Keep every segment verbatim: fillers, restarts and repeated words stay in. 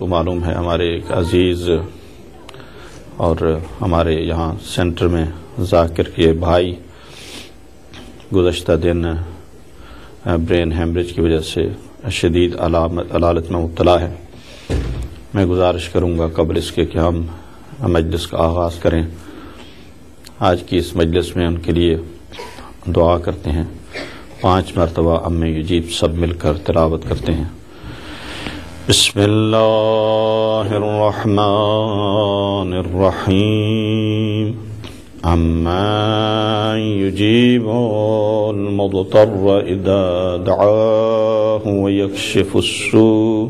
کو معلوم ہے ہمارے ایک عزیز اور ہمارے یہاں سینٹر میں ذاکر کے بھائی گزشتہ دن برین ہیمریج کی وجہ سے شدید علالت میں مبتلا ہے۔ میں گزارش کروں گا قبل اس کے کہ ہم مجلس کا آغاز کریں۔ آج کی اس مجلس میں ان کے لیے دعا کرتے ہیں۔ پانچ مرتبہ ام یجیب سب مل کر تلاوت کرتے ہیں۔ بسم اللہ الرحمن الرحیم امن یجیب المضطر اذا دعاہ ویکشف السوء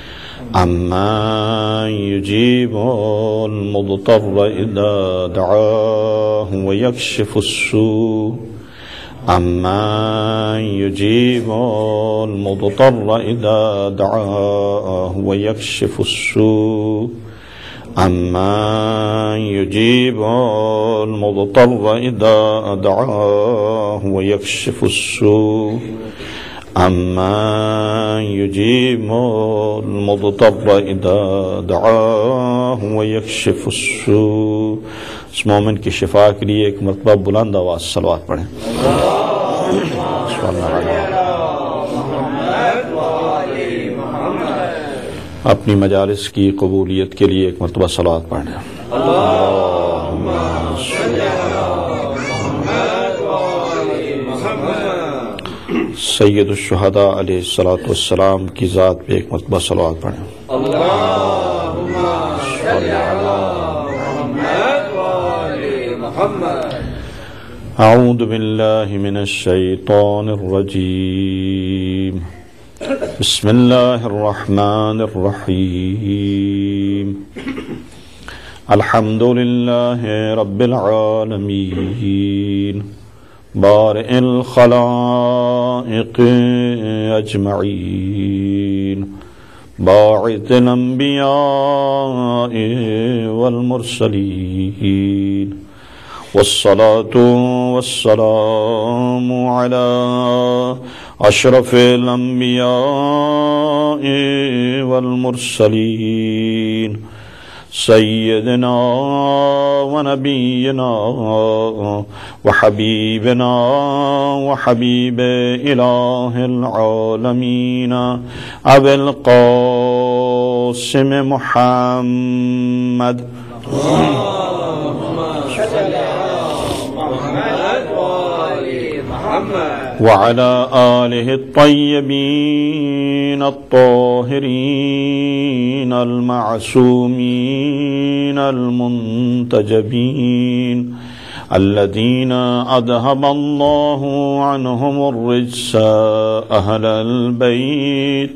امن یجیب المضطر اذا دعاہ ویکشف السوء امن یجیب المضطر اذا دعاہ ویکشف السوء امن یجیب المضطر اذا دعاہ ویکشف السوء امن یجیب المضطر اذا دعاہ ویکشف السوء۔ اس مومن کی شفا کے لیے ایک مرتبہ بلند آواز صلوات پڑھیں۔ اپنی مجالس کی قبولیت کے لیے ایک مرتبہ صلوات پڑھیں۔ سید الشہداء علیہ الصلوۃ والسلام کی ذات پہ ایک مرتبہ صلوات پڑھیں۔ اعوذ باللہ من الشیطان الرجیم بسم اللہ الرحمن الرحیم الحمد للہ رب العالمین بارئ الخلائق اجمعین باعث الانبیاء والمرسلین والصلاة والسلام على أشرف الأنبياء والمرسلين سيدنا ونبينا وحبيبنا وحبيب إله العالمين أبي القاسم محمد وعلى آله الطيبين الطاهرين المعصومين المنتجبين الذين أذهب الله عنهم الرجس أهل البيت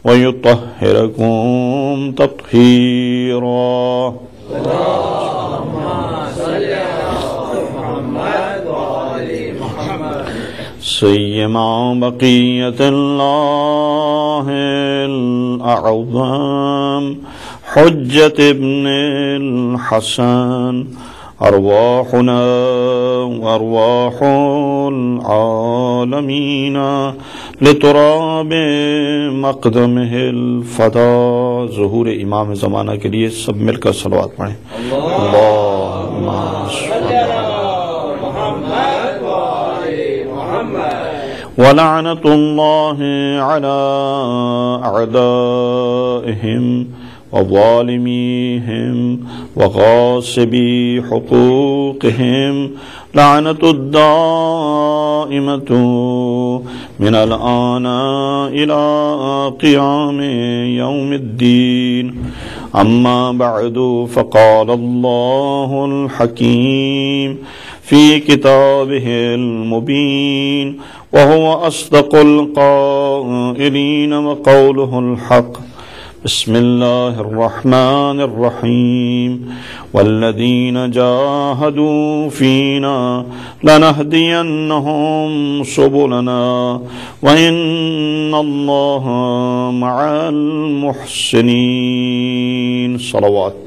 ويطهركم تطهيرا سیما بقیت اللہ الاعظم حجت ابن الحسن ارواحنا وارواح العالمین لتراب مقدمہ الفدا۔ ظہور امام زمانہ کے لیے سب مل کر صلوات پڑھیں۔ اللہم صلی ولعنة الله على أعدائهم وظالميهم وغاصبي حقوقهم لعنة الدائمة من الآن إلى قيام يوم الدين أما بعد فقال الله الحكيم في كتابه المبين وهو أصدق القائلين وقوله الحق بسم الله الرحمن الرحيم والذين جاهدوا فينا لنهدينهم سبلنا وإن الله مع المحسنين صلوات۔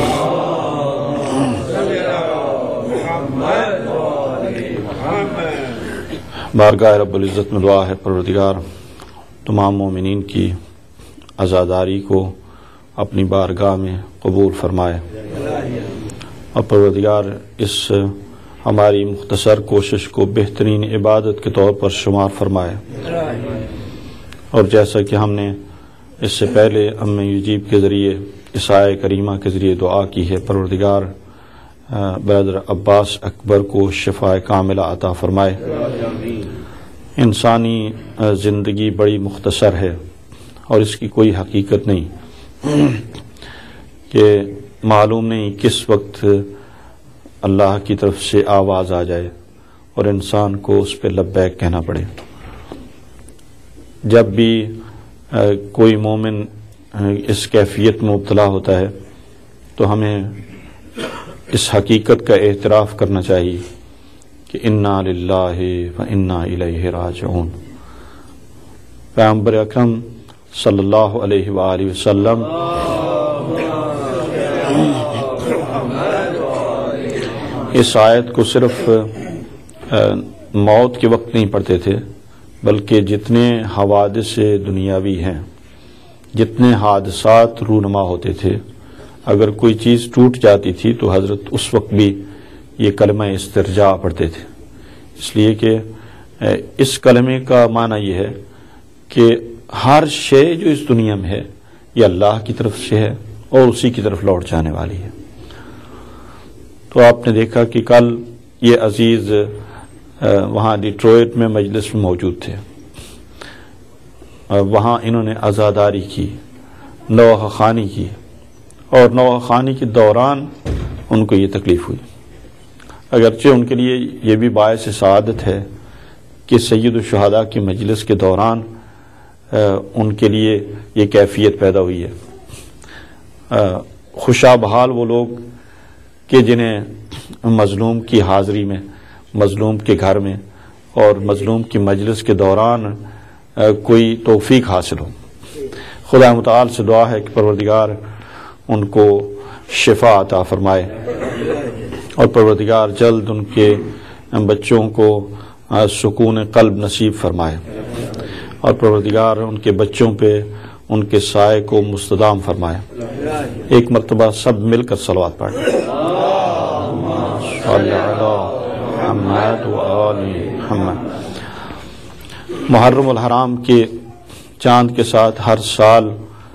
بارگاہ رب العزت میں دعا ہے پروردگار تمام مومنین کی عزاداری کو اپنی بارگاہ میں قبول فرمائے، اور پروردگار اس ہماری مختصر کوشش کو بہترین عبادت کے طور پر شمار فرمائے، اور جیسا کہ ہم نے اس سے پہلے ام یجیب کے ذریعے اس آیہ کریمہ کے ذریعے دعا کی ہے، پروردگار برادر عباس اکبر کو شفاء کاملہ عطا فرمائے۔ انسانی زندگی بڑی مختصر ہے اور اس کی کوئی حقیقت نہیں کہ معلوم نہیں کس وقت اللہ کی طرف سے آواز آ جائے اور انسان کو اس پہ لبیک کہنا پڑے۔ جب بھی کوئی مومن اس کیفیت میں مبتلا ہوتا ہے تو ہمیں اس حقیقت کا اعتراف کرنا چاہیے کہ انا للہ و انا الیہ راجعون۔ پیغمبر اکرم صلی اللہ علیہ وآلہ وسلم اس آیت کو صرف موت کے وقت نہیں پڑھتے تھے، بلکہ جتنے حوادث دنیاوی ہیں، جتنے حادثات رونما ہوتے تھے، اگر کوئی چیز ٹوٹ جاتی تھی تو حضرت اس وقت بھی یہ کلمہ استرجاع پڑھتے تھے، اس لیے کہ اس کلمے کا معنی یہ ہے کہ ہر شے جو اس دنیا میں ہے یہ اللہ کی طرف سے ہے اور اسی کی طرف لوٹ جانے والی ہے۔ تو آپ نے دیکھا کہ کل یہ عزیز وہاں ڈیٹروئٹ میں مجلس میں موجود تھے، وہاں انہوں نے عزاداری کی، نوحہ خوانی کی، اور نوحہ خوانی کے دوران ان کو یہ تکلیف ہوئی۔ اگرچہ ان کے لیے یہ بھی باعث سعادت ہے کہ سید الشہداء کی مجلس کے دوران ان کے لیے یہ کیفیت پیدا ہوئی ہے۔ خوشا بحال وہ لوگ کہ جنہیں مظلوم کی حاضری میں، مظلوم کے گھر میں اور مظلوم کی مجلس کے دوران کوئی توفیق حاصل ہو۔ خدا متعال سے دعا ہے کہ پروردگار ان کو شفا عطا فرمائے، اور پروردگار جلد ان کے بچوں کو سکون قلب نصیب فرمائے، اور پروردگار ان کے بچوں پہ ان کے سائے کو مستدام فرمائے۔ ایک مرتبہ سب مل کر صلوات پڑھیں۔ صلی اللہ محمد و آل محمد۔ محرم الحرام کے چاند کے ساتھ ہر سال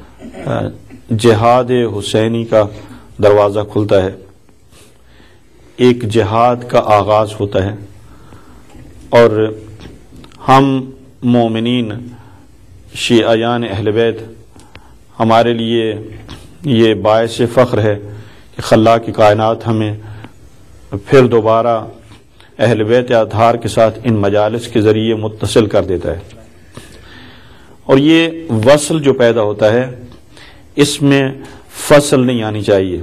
جہاد حسینی کا دروازہ کھلتا ہے، ایک جہاد کا آغاز ہوتا ہے، اور ہم مومنین شیعیان اہل بیت ہمارے لیے یہ باعث فخر ہے کہ خلاق کائنات ہمیں پھر دوبارہ اہل بیت اطہار کے ساتھ ان مجالس کے ذریعے متصل کر دیتا ہے، اور یہ وصل جو پیدا ہوتا ہے اس میں فصل نہیں آنی چاہیے۔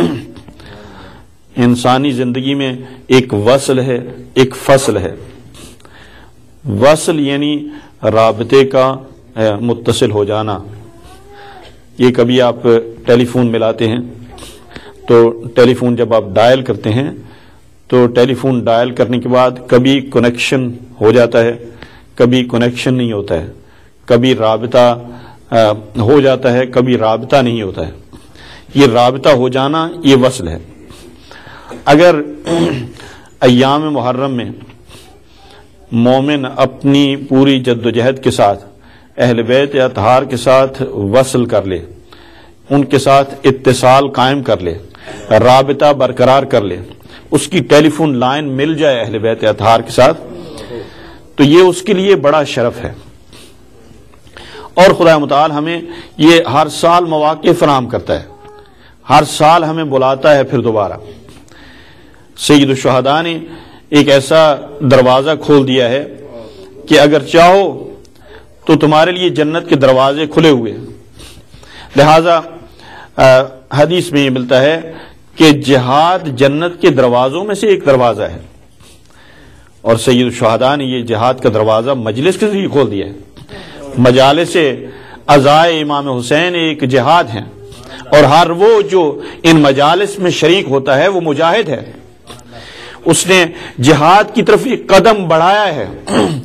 انسانی زندگی میں ایک وصل ہے، ایک فصل ہے۔ وصل یعنی رابطے کا متصل ہو جانا۔ یہ کبھی آپ ٹیلی فون ملاتے ہیں تو ٹیلی فون جب آپ ڈائل کرتے ہیں تو ٹیلی فون ڈائل کرنے کے بعد کبھی کنیکشن ہو جاتا ہے، کبھی کنیکشن نہیں ہوتا ہے، کبھی رابطہ ہو جاتا ہے، کبھی رابطہ نہیں ہوتا ہے۔ یہ رابطہ ہو جانا یہ وصل ہے۔ اگر ایام محرم میں مومن اپنی پوری جد و جہد کے ساتھ اہل بیت اطہار کے ساتھ وصل کر لے، ان کے ساتھ اتصال قائم کر لے، رابطہ برقرار کر لے، اس کی ٹیلی فون لائن مل جائے اہل بیت اطہار کے ساتھ، تو یہ اس کے لیے بڑا شرف ہے۔ اور خدا متعال ہمیں یہ ہر سال مواقع فراہم کرتا ہے، ہر سال ہمیں بلاتا ہے پھر دوبارہ۔ سید الشہداء نے ایک ایسا دروازہ کھول دیا ہے کہ اگر چاہو تو تمہارے لیے جنت کے دروازے کھلے ہوئے، لہذا حدیث میں یہ ملتا ہے کہ جہاد جنت کے دروازوں میں سے ایک دروازہ ہے، اور سید الشہداء نے یہ جہاد کا دروازہ مجلس کے ذریعے کھول دیا ہے۔ مجالس عزائے امام حسین ایک جہاد ہیں، اور ہر وہ جو ان مجالس میں شریک ہوتا ہے وہ مجاہد ہے، اس نے جہاد کی طرف ایک قدم بڑھایا ہے،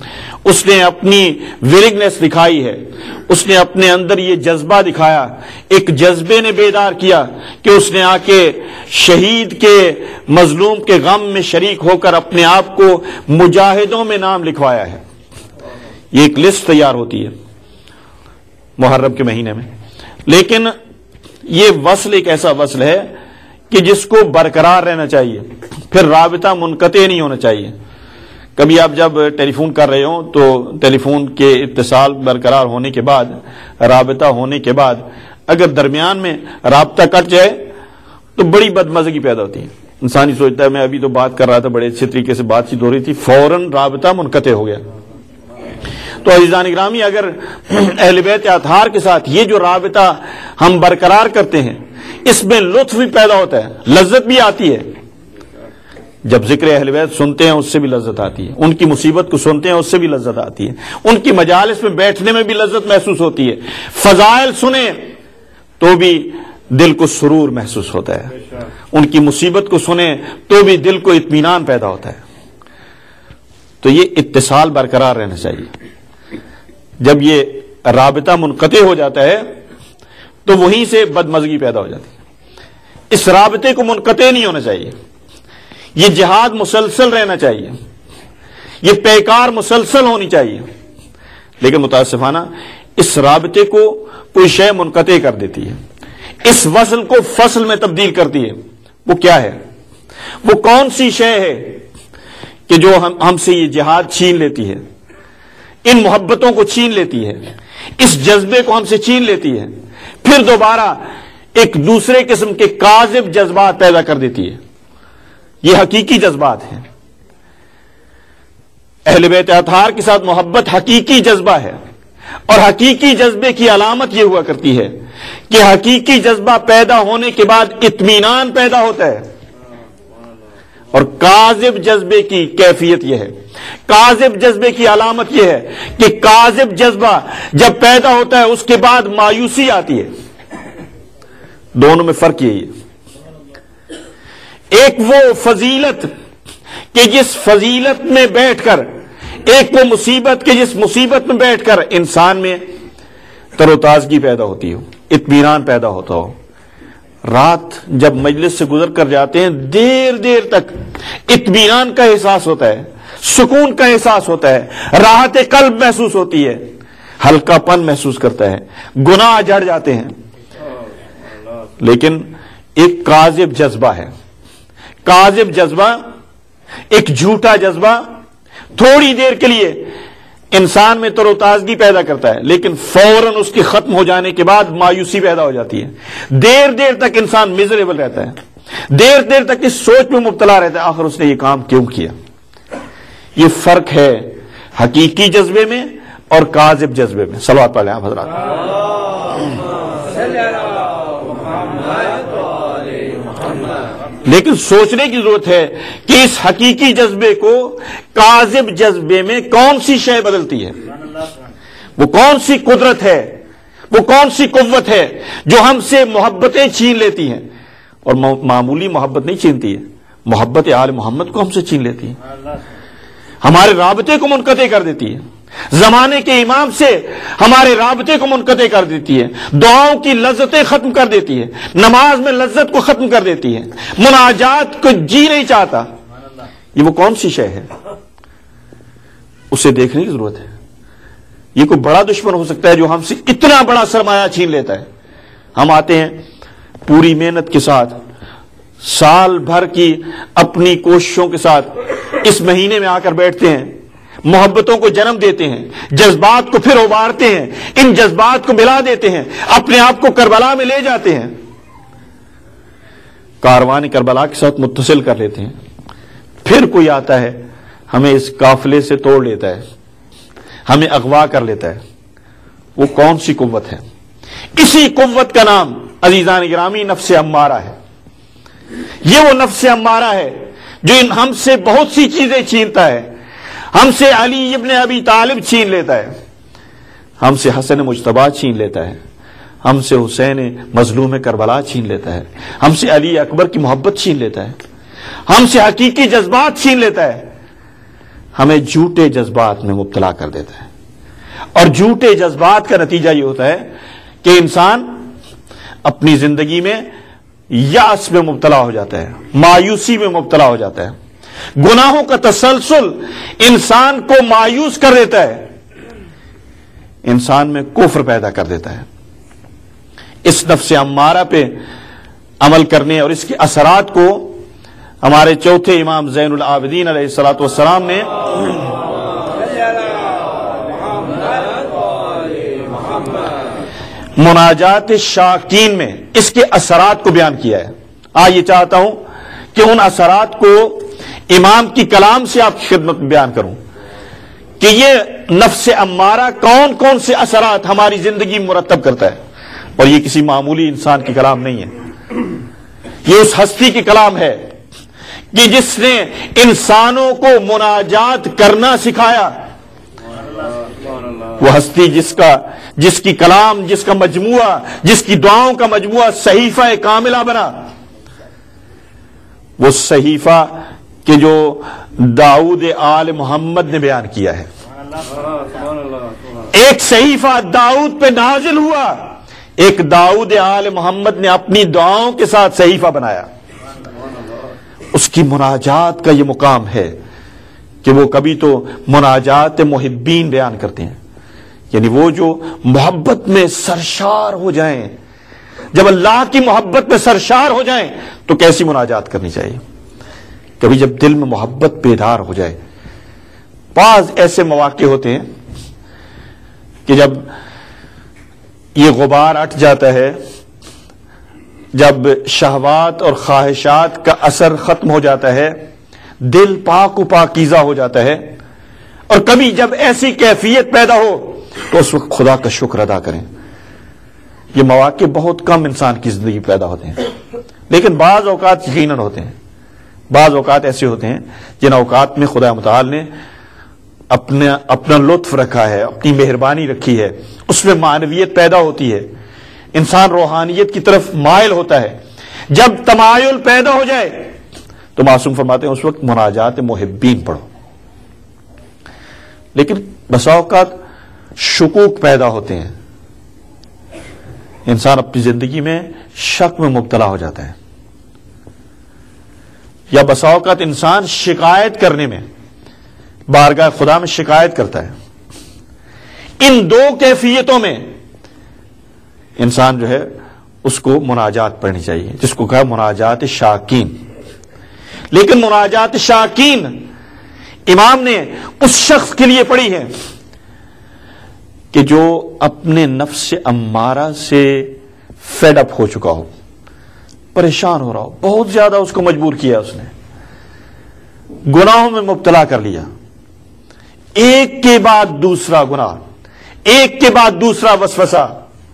اس نے اپنی ویلنگنس دکھائی ہے، اس نے اپنے اندر یہ جذبہ دکھایا، ایک جذبے نے بیدار کیا کہ اس نے آ کے شہید کے مظلوم کے غم میں شریک ہو کر اپنے آپ کو مجاہدوں میں نام لکھوایا ہے۔ یہ ایک لسٹ تیار ہوتی ہے محرم کے مہینے میں، لیکن یہ وصل ایک ایسا وصل ہے کہ جس کو برقرار رہنا چاہیے، پھر رابطہ منقطع نہیں ہونا چاہیے۔ کبھی آپ جب ٹیلی فون کر رہے ہوں تو ٹیلی فون کے اتصال برقرار ہونے کے بعد، رابطہ ہونے کے بعد اگر درمیان میں رابطہ کٹ جائے تو بڑی بدمزگی پیدا ہوتی ہے۔ انسان ہی سوچتا ہے میں ابھی تو بات کر رہا تھا، بڑے اچھے طریقے سے بات چیت ہو رہی تھی، فوراً رابطہ منقطع ہو گیا۔ تو عزیزان گرامی، اگر اہل بیت اطہار کے ساتھ یہ جو رابطہ ہم برقرار کرتے ہیں، اس میں لطف بھی پیدا ہوتا ہے، لذت بھی آتی ہے۔ جب ذکر اہل بیت سنتے ہیں اس سے بھی لذت آتی ہے، ان کی مصیبت کو سنتے ہیں اس سے بھی لذت آتی ہے، ان کی مجالس میں بیٹھنے میں بھی لذت محسوس ہوتی ہے، فضائل سنیں تو بھی دل کو سرور محسوس ہوتا ہے، ان کی مصیبت کو سنیں تو بھی دل کو اطمینان پیدا ہوتا ہے۔ تو یہ اتصال برقرار رہنا چاہیے۔ جب یہ رابطہ منقطع ہو جاتا ہے تو وہیں سے بدمزگی پیدا ہو جاتی ہے۔ اس رابطے کو منقطع نہیں ہونا چاہیے، یہ جہاد مسلسل رہنا چاہیے، یہ پیکار مسلسل ہونی چاہیے، لیکن متاسفانہ اس رابطے کو کوئی شے منقطع کر دیتی ہے، اس وصل کو فصل میں تبدیل کرتی ہے۔ وہ کیا ہے؟ وہ کون سی شے ہے کہ جو ہم ہم سے یہ جہاد چھین لیتی ہے، ان محبتوں کو چھین لیتی ہے، اس جذبے کو ہم سے چھین لیتی ہے، پھر دوبارہ ایک دوسرے قسم کے کاذب جذبات پیدا کر دیتی ہے؟ یہ حقیقی جذبات ہیں۔ اہل بیت اطہار کے ساتھ محبت حقیقی جذبہ ہے، اور حقیقی جذبے کی علامت یہ ہوا کرتی ہے کہ حقیقی جذبہ پیدا ہونے کے بعد اطمینان پیدا ہوتا ہے، اور کاذب جذبے کی کیفیت یہ ہے، کاذب جذبے کی علامت یہ ہے کہ کاذب جذبہ جب پیدا ہوتا ہے اس کے بعد مایوسی آتی ہے۔ دونوں میں فرق یہی ہے۔ ایک وہ فضیلت کہ جس فضیلت میں بیٹھ کر، ایک وہ مصیبت کہ جس مصیبت میں بیٹھ کر انسان میں تر و تازگی پیدا ہوتی ہو، اطمینان پیدا ہوتا ہو۔ رات جب مجلس سے گزر کر جاتے ہیں، دیر دیر تک اطمینان کا احساس ہوتا ہے، سکون کا احساس ہوتا ہے، راحت قلب محسوس ہوتی ہے، ہلکا پن محسوس کرتا ہے، گناہ جھڑ جاتے ہیں۔ لیکن ایک کاذب جذبہ ہے، کاذب جذبہ، ایک جھوٹا جذبہ تھوڑی دیر کے لیے انسان میں تر و تازگی پیدا کرتا ہے، لیکن فوراً اس کے ختم ہو جانے کے بعد مایوسی پیدا ہو جاتی ہے۔ دیر دیر تک انسان میزریبل رہتا ہے، دیر دیر تک اس سوچ میں مبتلا رہتا ہے آخر اس نے یہ کام کیوں کیا۔ یہ فرق ہے حقیقی جذبے میں اور کاذب جذبے میں۔ صلوات پڑھ لیں آپ حضرات۔ لیکن سوچنے کی ضرورت ہے کہ اس حقیقی جذبے کو کاذب جذبے میں کون سی شے بدلتی ہے، وہ کون سی قدرت ہے، وہ کون سی قوت ہے جو ہم سے محبتیں چھین لیتی ہیں، اور معمولی محبت نہیں چھینتی ہے، محبت آل محمد کو ہم سے چھین لیتی ہے، ہمارے رابطے کو منقطع کر دیتی ہے، زمانے کے امام سے ہمارے رابطے کو منقطع کر دیتی ہے، دعاؤں کی لذتیں ختم کر دیتی ہے، نماز میں لذت کو ختم کر دیتی ہے، مناجات کو جی نہیں چاہتا۔ یہ وہ کون سی شے ہے؟ اسے دیکھنے کی ضرورت ہے۔ یہ کوئی بڑا دشمن ہو سکتا ہے جو ہم سے اتنا بڑا سرمایہ چھین لیتا ہے۔ ہم آتے ہیں پوری محنت کے ساتھ، سال بھر کی اپنی کوششوں کے ساتھ اس مہینے میں آ کر بیٹھتے ہیں، محبتوں کو جنم دیتے ہیں، جذبات کو پھر ابارتے ہیں، ان جذبات کو ملا دیتے ہیں، اپنے آپ کو کربلا میں لے جاتے ہیں، کاروان کربلا کے ساتھ متصل کر لیتے ہیں، پھر کوئی آتا ہے ہمیں اس قافلے سے توڑ لیتا ہے، ہمیں اغوا کر لیتا ہے۔ وہ کون سی قوت ہے؟ اسی قوت کا نام عزیزان گرامی نفس امارہ ہے۔ یہ وہ نفس امارہ ہے جو ان ہم سے بہت سی چیزیں چھینتا ہے، ہم سے علی ابن ابی طالب چھین لیتا ہے، ہم سے حسن مجتبیٰ چھین لیتا ہے، ہم سے حسین مظلوم کربلا چھین لیتا ہے، ہم سے علی اکبر کی محبت چھین لیتا ہے، ہم سے حقیقی جذبات چھین لیتا ہے۔ ہمیں جھوٹے جذبات میں مبتلا کر دیتا ہے، اور جھوٹے جذبات کا نتیجہ یہ ہوتا ہے کہ انسان اپنی زندگی میں یأس میں مبتلا ہو جاتا ہے، مایوسی میں مبتلا ہو جاتا ہے۔ گناہوں کا تسلسل انسان کو مایوس کر دیتا ہے، انسان میں کفر پیدا کر دیتا ہے۔ اس نفس امارہ پہ عمل کرنے اور اس کے اثرات کو ہمارے چوتھے امام زین العابدین علیہ الصلوۃ والسلام نے مناجات شاکین میں اس کے اثرات کو بیان کیا ہے۔ آج یہ چاہتا ہوں کہ ان اثرات کو امام کی کلام سے آپ کی خدمت میں بیان کروں کہ یہ نفس امارہ کون کون سے اثرات ہماری زندگی میں مرتب کرتا ہے، اور یہ کسی معمولی انسان کی کلام نہیں ہے، یہ اس ہستی کی کلام ہے کہ جس نے انسانوں کو مناجات کرنا سکھایا، وہ ہستی جس کا جس کی کلام، جس کا مجموعہ، جس کی دعاؤں کا مجموعہ صحیفہ کاملہ بنا، وہ صحیفہ کہ جو داؤد آل محمد نے بیان کیا ہے۔ ایک صحیفہ داؤد پہ نازل ہوا، ایک داؤد آل محمد نے اپنی دعاؤں کے ساتھ صحیفہ بنایا۔ اس کی مناجات کا یہ مقام ہے کہ وہ کبھی تو مناجات محبین بیان کرتے ہیں، یعنی وہ جو محبت میں سرشار ہو جائیں، جب اللہ کی محبت میں سرشار ہو جائیں تو کیسی مناجات کرنی چاہیے۔ کبھی جب دل میں محبت بیدار ہو جائے، بعض ایسے مواقع ہوتے ہیں کہ جب یہ غبار اٹھ جاتا ہے، جب شہوات اور خواہشات کا اثر ختم ہو جاتا ہے، دل پاک و پاکیزہ ہو جاتا ہے، اور کبھی جب ایسی کیفیت پیدا ہو تو اس وقت خدا کا شکر ادا کریں۔ یہ مواقع بہت کم انسان کی زندگی پیدا ہوتے ہیں، لیکن بعض اوقات یقیناً ہوتے ہیں۔ بعض اوقات ایسے ہوتے ہیں جن اوقات میں خدا متعال نے اپنا اپنا لطف رکھا ہے، اپنی مہربانی رکھی ہے، اس میں معنویت پیدا ہوتی ہے، انسان روحانیت کی طرف مائل ہوتا ہے۔ جب تمایل پیدا ہو جائے تو معصوم فرماتے ہیں اس وقت مناجات محبین پڑھو۔ لیکن بسا اوقات شکوک پیدا ہوتے ہیں، انسان اپنی زندگی میں شک میں مبتلا ہو جاتا ہے، یا بسا اوقات انسان شکایت کرنے میں، بارگاہ خدا میں شکایت کرتا ہے۔ ان دو کیفیتوں میں انسان جو ہے اس کو مناجات پڑھنی چاہیے، جس کو کہا مناجات شاکین۔ لیکن مناجات شاکین امام نے اس شخص کے لیے پڑھی ہے کہ جو اپنے نفس امارہ سے فیڈ اپ ہو چکا ہو، پریشان ہو رہا ہو، بہت زیادہ اس کو مجبور کیا، اس نے گناہوں میں مبتلا کر لیا، ایک کے بعد دوسرا گناہ، ایک کے بعد دوسرا وسوسہ،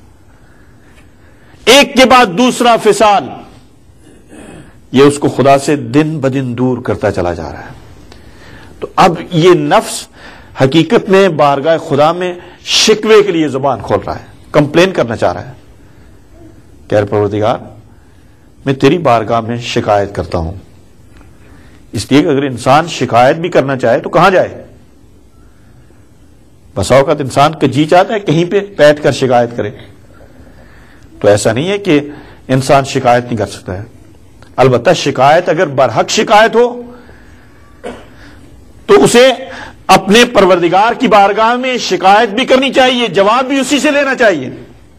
ایک کے بعد دوسرا فسال، یہ اس کو خدا سے دن بدن دور کرتا چلا جا رہا ہے۔ تو اب یہ نفس حقیقت میں بارگاہ خدا میں شکوے کے لیے زبان کھول رہا ہے، کمپلین کرنا چاہ رہا ہے، کہ پروردگار میں تیری بارگاہ میں شکایت کرتا ہوں۔ اس لیے کہ اگر انسان شکایت بھی کرنا چاہے تو کہاں جائے؟ بسا اوقات انسان کا جی چاہتا ہے کہیں پہ بیٹھ کر شکایت کرے، تو ایسا نہیں ہے کہ انسان شکایت نہیں کر سکتا ہے۔ البتہ شکایت اگر برحق شکایت ہو تو اسے اپنے پروردگار کی بارگاہ میں شکایت بھی کرنی چاہیے، جواب بھی اسی سے لینا چاہیے،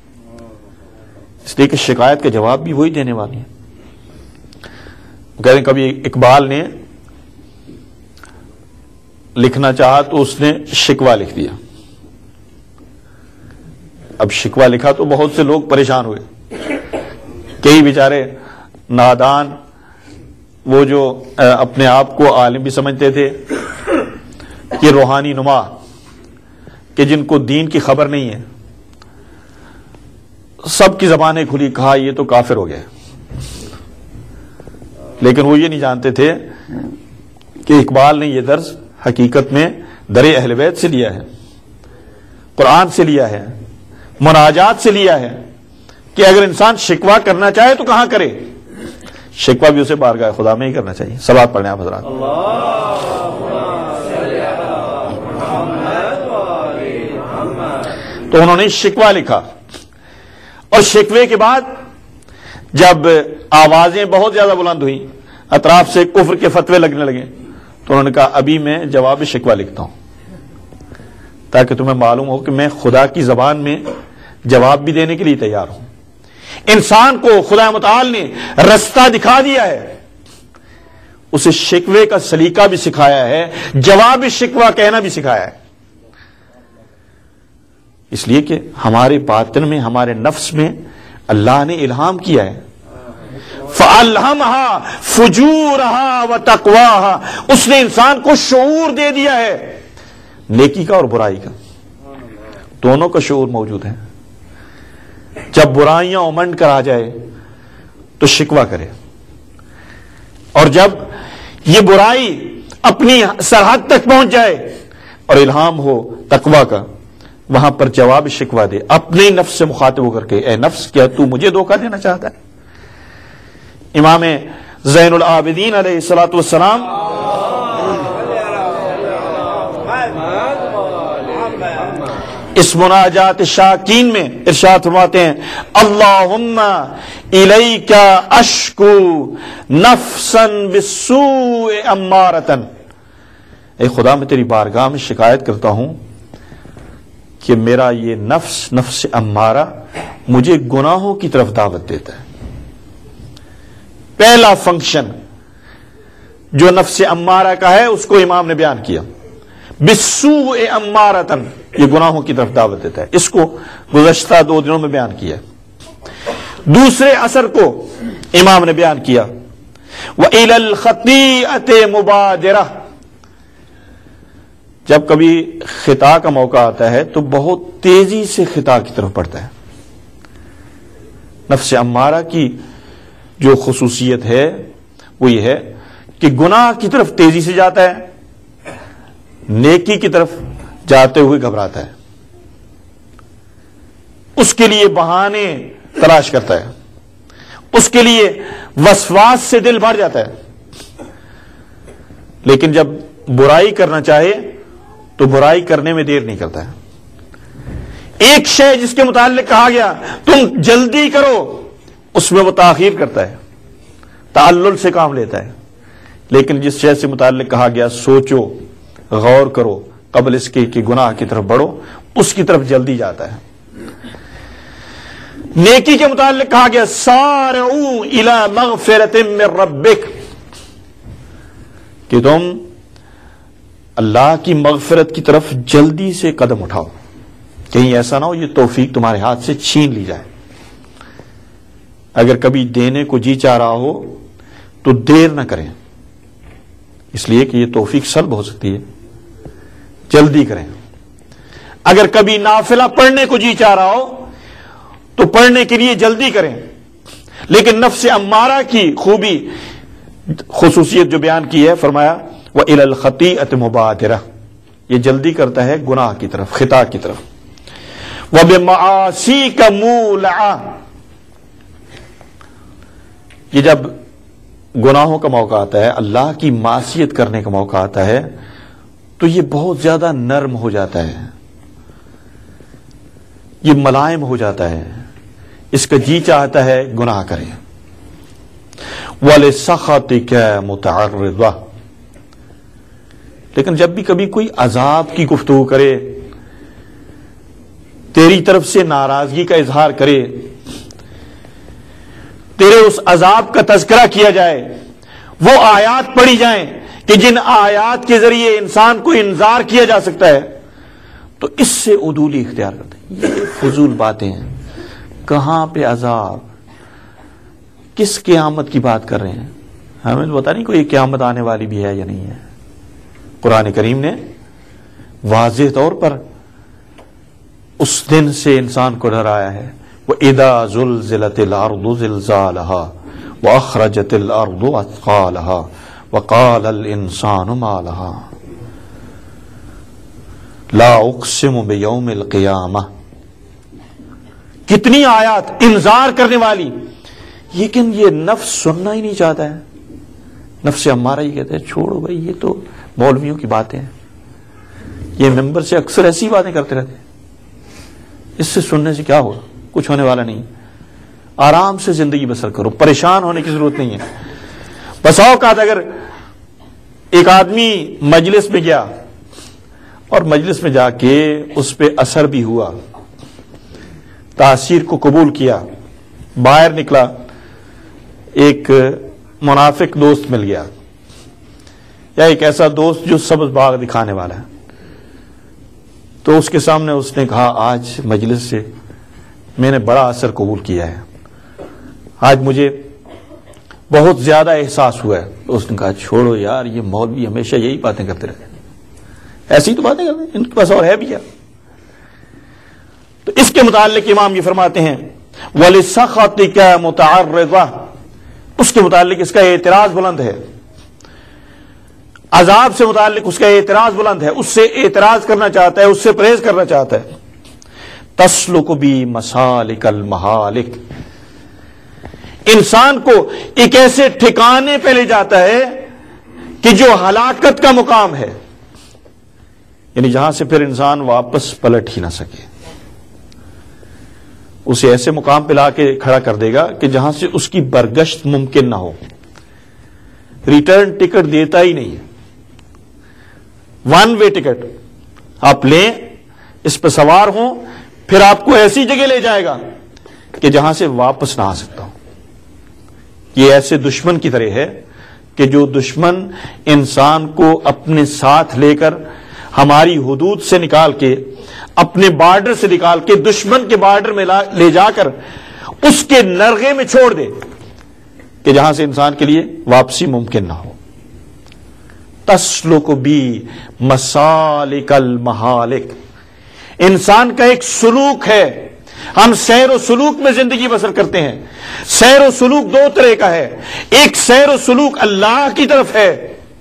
اس لیے کہ شکایت کا جواب بھی وہی دینے والی ہے۔ کہتے ہیں کبھی اقبال نے لکھنا چاہا تو اس نے شکوہ لکھ دیا۔ اب شکوہ لکھا تو بہت سے لوگ پریشان ہوئے، کئی بیچارے نادان، وہ جو اپنے آپ کو عالم بھی سمجھتے تھے، یہ روحانی نما کہ جن کو دین کی خبر نہیں ہے، سب کی زبانیں کھلی، کہا یہ تو کافر ہو گئے۔ لیکن وہ یہ نہیں جانتے تھے کہ اقبال نے یہ درس حقیقت میں در اہل بیت سے لیا ہے، قرآن سے لیا ہے، مناجات سے لیا ہے، کہ اگر انسان شکوہ کرنا چاہے تو کہاں کرے؟ شکوہ بھی اسے بارگاہ خدا میں ہی کرنا چاہیے۔ صلوات پڑھیں آپ حضرات۔ تو انہوں نے شکوہ لکھا، اور شکوے کے بعد جب آوازیں بہت زیادہ بلند ہوئیں، اطراف سے کفر کے فتوے لگنے لگے، تو انہوں نے کہا ابھی میں جواب شکوہ لکھتا ہوں تاکہ تمہیں معلوم ہو کہ میں خدا کی زبان میں جواب بھی دینے کے لیے تیار ہوں۔ انسان کو خدا متعال نے رستہ دکھا دیا ہے، اسے شکوے کا سلیقہ بھی سکھایا ہے، جواب شکوہ کہنا بھی سکھایا ہے، اس لیے کہ ہمارے باطن میں، ہمارے نفس میں اللہ نے الہام کیا ہے، فَأَلْهَمَهَا فُجُورَهَا وَتَقْوَاهَا، اس نے انسان کو شعور دے دیا ہے نیکی کا اور برائی کا، دونوں کا شعور موجود ہے۔ جب برائیاں امنڈ کر آ جائے تو شکوہ کرے، اور جب یہ برائی اپنی سرحد تک پہنچ جائے اور الہام ہو تقویٰ کا، وہاں پر جواب شکوہ دے، اپنے نفس سے مخاطب ہو کر کے، اے نفس کیا تو مجھے دھوکہ دینا چاہتا ہے؟ امام زین العابدین علیہ الصلوۃ والسلام اس مناجات شاکین میں ارشاد فرماتے ہیں، اللہم الیک اشکو نفسا بالسوء امارتا، اے خدا میں تیری بارگاہ میں شکایت کرتا ہوں کہ میرا یہ نفس نفس امارہ مجھے گناہوں کی طرف دعوت دیتا ہے۔ پہلا فنکشن جو نفس امارہ کا ہے اس کو امام نے بیان کیا، بالسوء امارتن، یہ گناہوں کی طرف دعوت دیتا ہے، اس کو گزشتہ دو دنوں میں بیان کیا۔ دوسرے اثر کو امام نے بیان کیا، وَإِلَى الْخَطِيئَةِ مُبَادِرَةً، جب کبھی خطا کا موقع آتا ہے تو بہت تیزی سے خطا کی طرف بڑھتا ہے۔ نفس امارہ کی جو خصوصیت ہے وہ یہ ہے کہ گناہ کی طرف تیزی سے جاتا ہے، نیکی کی طرف جاتے ہوئے گھبراتا ہے، اس کے لیے بہانے تلاش کرتا ہے، اس کے لیے وسواس سے دل بھر جاتا ہے، لیکن جب برائی کرنا چاہے تو برائی کرنے میں دیر نہیں کرتا ہے۔ ایک شے جس کے متعلق کہا گیا تم جلدی کرو، اس میں وہ تاخیر کرتا ہے، تعلل سے کام لیتا ہے، لیکن جس شے سے متعلق کہا گیا سوچو، غور کرو، قبل اس کے کہ گناہ کی طرف بڑھو، اس کی طرف جلدی جاتا ہے۔ نیکی کے متعلق کہا گیا سارعوا الی مغفرۃ من ربک، کہ تم اللہ کی مغفرت کی طرف جلدی سے قدم اٹھاؤ، کہیں ایسا نہ ہو یہ توفیق تمہارے ہاتھ سے چھین لی جائے۔ اگر کبھی دینے کو جی چاہ رہا ہو تو دیر نہ کریں، اس لیے کہ یہ توفیق سلب ہو سکتی ہے، جلدی کریں۔ اگر کبھی نافلہ پڑھنے کو جی چاہ رہا ہو تو پڑھنے کے لیے جلدی کریں، لیکن نفس امارہ کی خوبی خصوصیت جو بیان کی ہے، فرمایا وَإِلَى الْخَطِيئَةِ مُبَادِرَةً، یہ جلدی کرتا ہے گناہ کی طرف، خطا کی طرف۔ وَبِمَعَاصِيكَ مُولَعًا، یہ جب گناہوں کا موقع آتا ہے، اللہ کی معصیت کرنے کا موقع آتا ہے، تو یہ بہت زیادہ نرم ہو جاتا ہے، یہ ملائم ہو جاتا ہے، اس کا جی چاہتا ہے گناہ کرے۔ وَلِسَخَطِكَ مُتَعَرِّضًا، لیکن جب بھی کبھی کوئی عذاب کی گفتگو کرے، تیری طرف سے ناراضگی کا اظہار کرے، تیرے اس عذاب کا تذکرہ کیا جائے، وہ آیات پڑھی جائیں کہ جن آیات کے ذریعے انسان کو انذار کیا جا سکتا ہے، تو اس سے عدولی اختیار کرتے ہیں۔ یہ فضول باتیں ہیں، کہاں پہ عذاب، کس قیامت کی بات کر رہے ہیں؟ ہمیں تو پتا نہیں کوئی قیامت آنے والی بھی ہے یا نہیں ہے۔ قرآن کریم نے واضح طور پر اس دن سے انسان کو ڈرایا ہے، وَإِذَا زُلْزِلَتِ الْأَرْضُ زِلْزَالَهَا وَأَخْرَجَتِ الْأَرْضُ أَثْقَالَهَا وَقَالَ الْإِنسَانُ مَا لَهَا لَا أُقْسِمُ بِيَوْمِ الْقِيَامَةِ، کتنی آیات انذار کرنے والی، لیکن یہ نفس سننا ہی نہیں چاہتا ہے۔ نفس ہمارا یہ کہتا ہے چھوڑو بھائی، یہ تو مولویوں کی باتیں ہیں، یہ ممبر سے اکثر ایسی باتیں کرتے رہتے ہیں، اس سے سننے سے کیا ہوگا؟ کچھ ہونے والا نہیں. آرام سے زندگی بسر کرو, پریشان ہونے کی ضرورت نہیں ہے. بس اوقات اگر ایک آدمی مجلس میں گیا اور مجلس میں جا کے اس پہ اثر بھی ہوا, تاثیر کو قبول کیا, باہر نکلا, ایک منافق دوست مل گیا یا ایک ایسا دوست جو سبز باغ دکھانے والا ہے, تو اس کے سامنے اس نے کہا آج مجلس سے میں نے بڑا اثر قبول کیا ہے, آج مجھے بہت زیادہ احساس ہوا ہے. تو اس نے کہا چھوڑو یار, یہ مولوی ہمیشہ یہی باتیں کرتے رہتے ہیں, ایسی تو باتیں کرتے ہیں, ان کے پاس اور ہے بھی کیا. تو اس کے متعلق امام یہ فرماتے ہیں وَلِسَخَطِكَ مُتَعَرِّضَةٌ, اس کے متعلق اس کا اعتراض بلند ہے, عذاب سے متعلق اس کا اعتراض بلند ہے, اس سے اعتراض کرنا چاہتا ہے, اس سے پرہیز کرنا چاہتا ہے. تسلک بی مسالک المہالک, انسان کو ایک ایسے ٹھکانے پہ لے جاتا ہے کہ جو ہلاکت کا مقام ہے, یعنی جہاں سے پھر انسان واپس پلٹ ہی نہ سکے. اسے ایسے مقام پہ لا کے کھڑا کر دے گا کہ جہاں سے اس کی برگشت ممکن نہ ہو, ریٹرن ٹکٹ دیتا ہی نہیں ہے, ون وے ٹکٹ آپ لیں, اس پہ سوار ہوں, پھر آپ کو ایسی جگہ لے جائے گا کہ جہاں سے واپس نہ آ سکتا ہو. یہ ایسے دشمن کی طرح ہے کہ جو دشمن انسان کو اپنے ساتھ لے کر ہماری حدود سے نکال کے, اپنے بارڈر سے نکال کے دشمن کے بارڈر میں لے جا کر اس کے نرغے میں چھوڑ دے کہ جہاں سے انسان کے لیے واپسی ممکن نہ ہو. تسلک بی مسالک المہالک, انسان کا ایک سلوک ہے, ہم سیر و سلوک میں زندگی بسر کرتے ہیں. سیر و سلوک دو طرح کا ہے, ایک سیر و سلوک اللہ کی طرف ہے,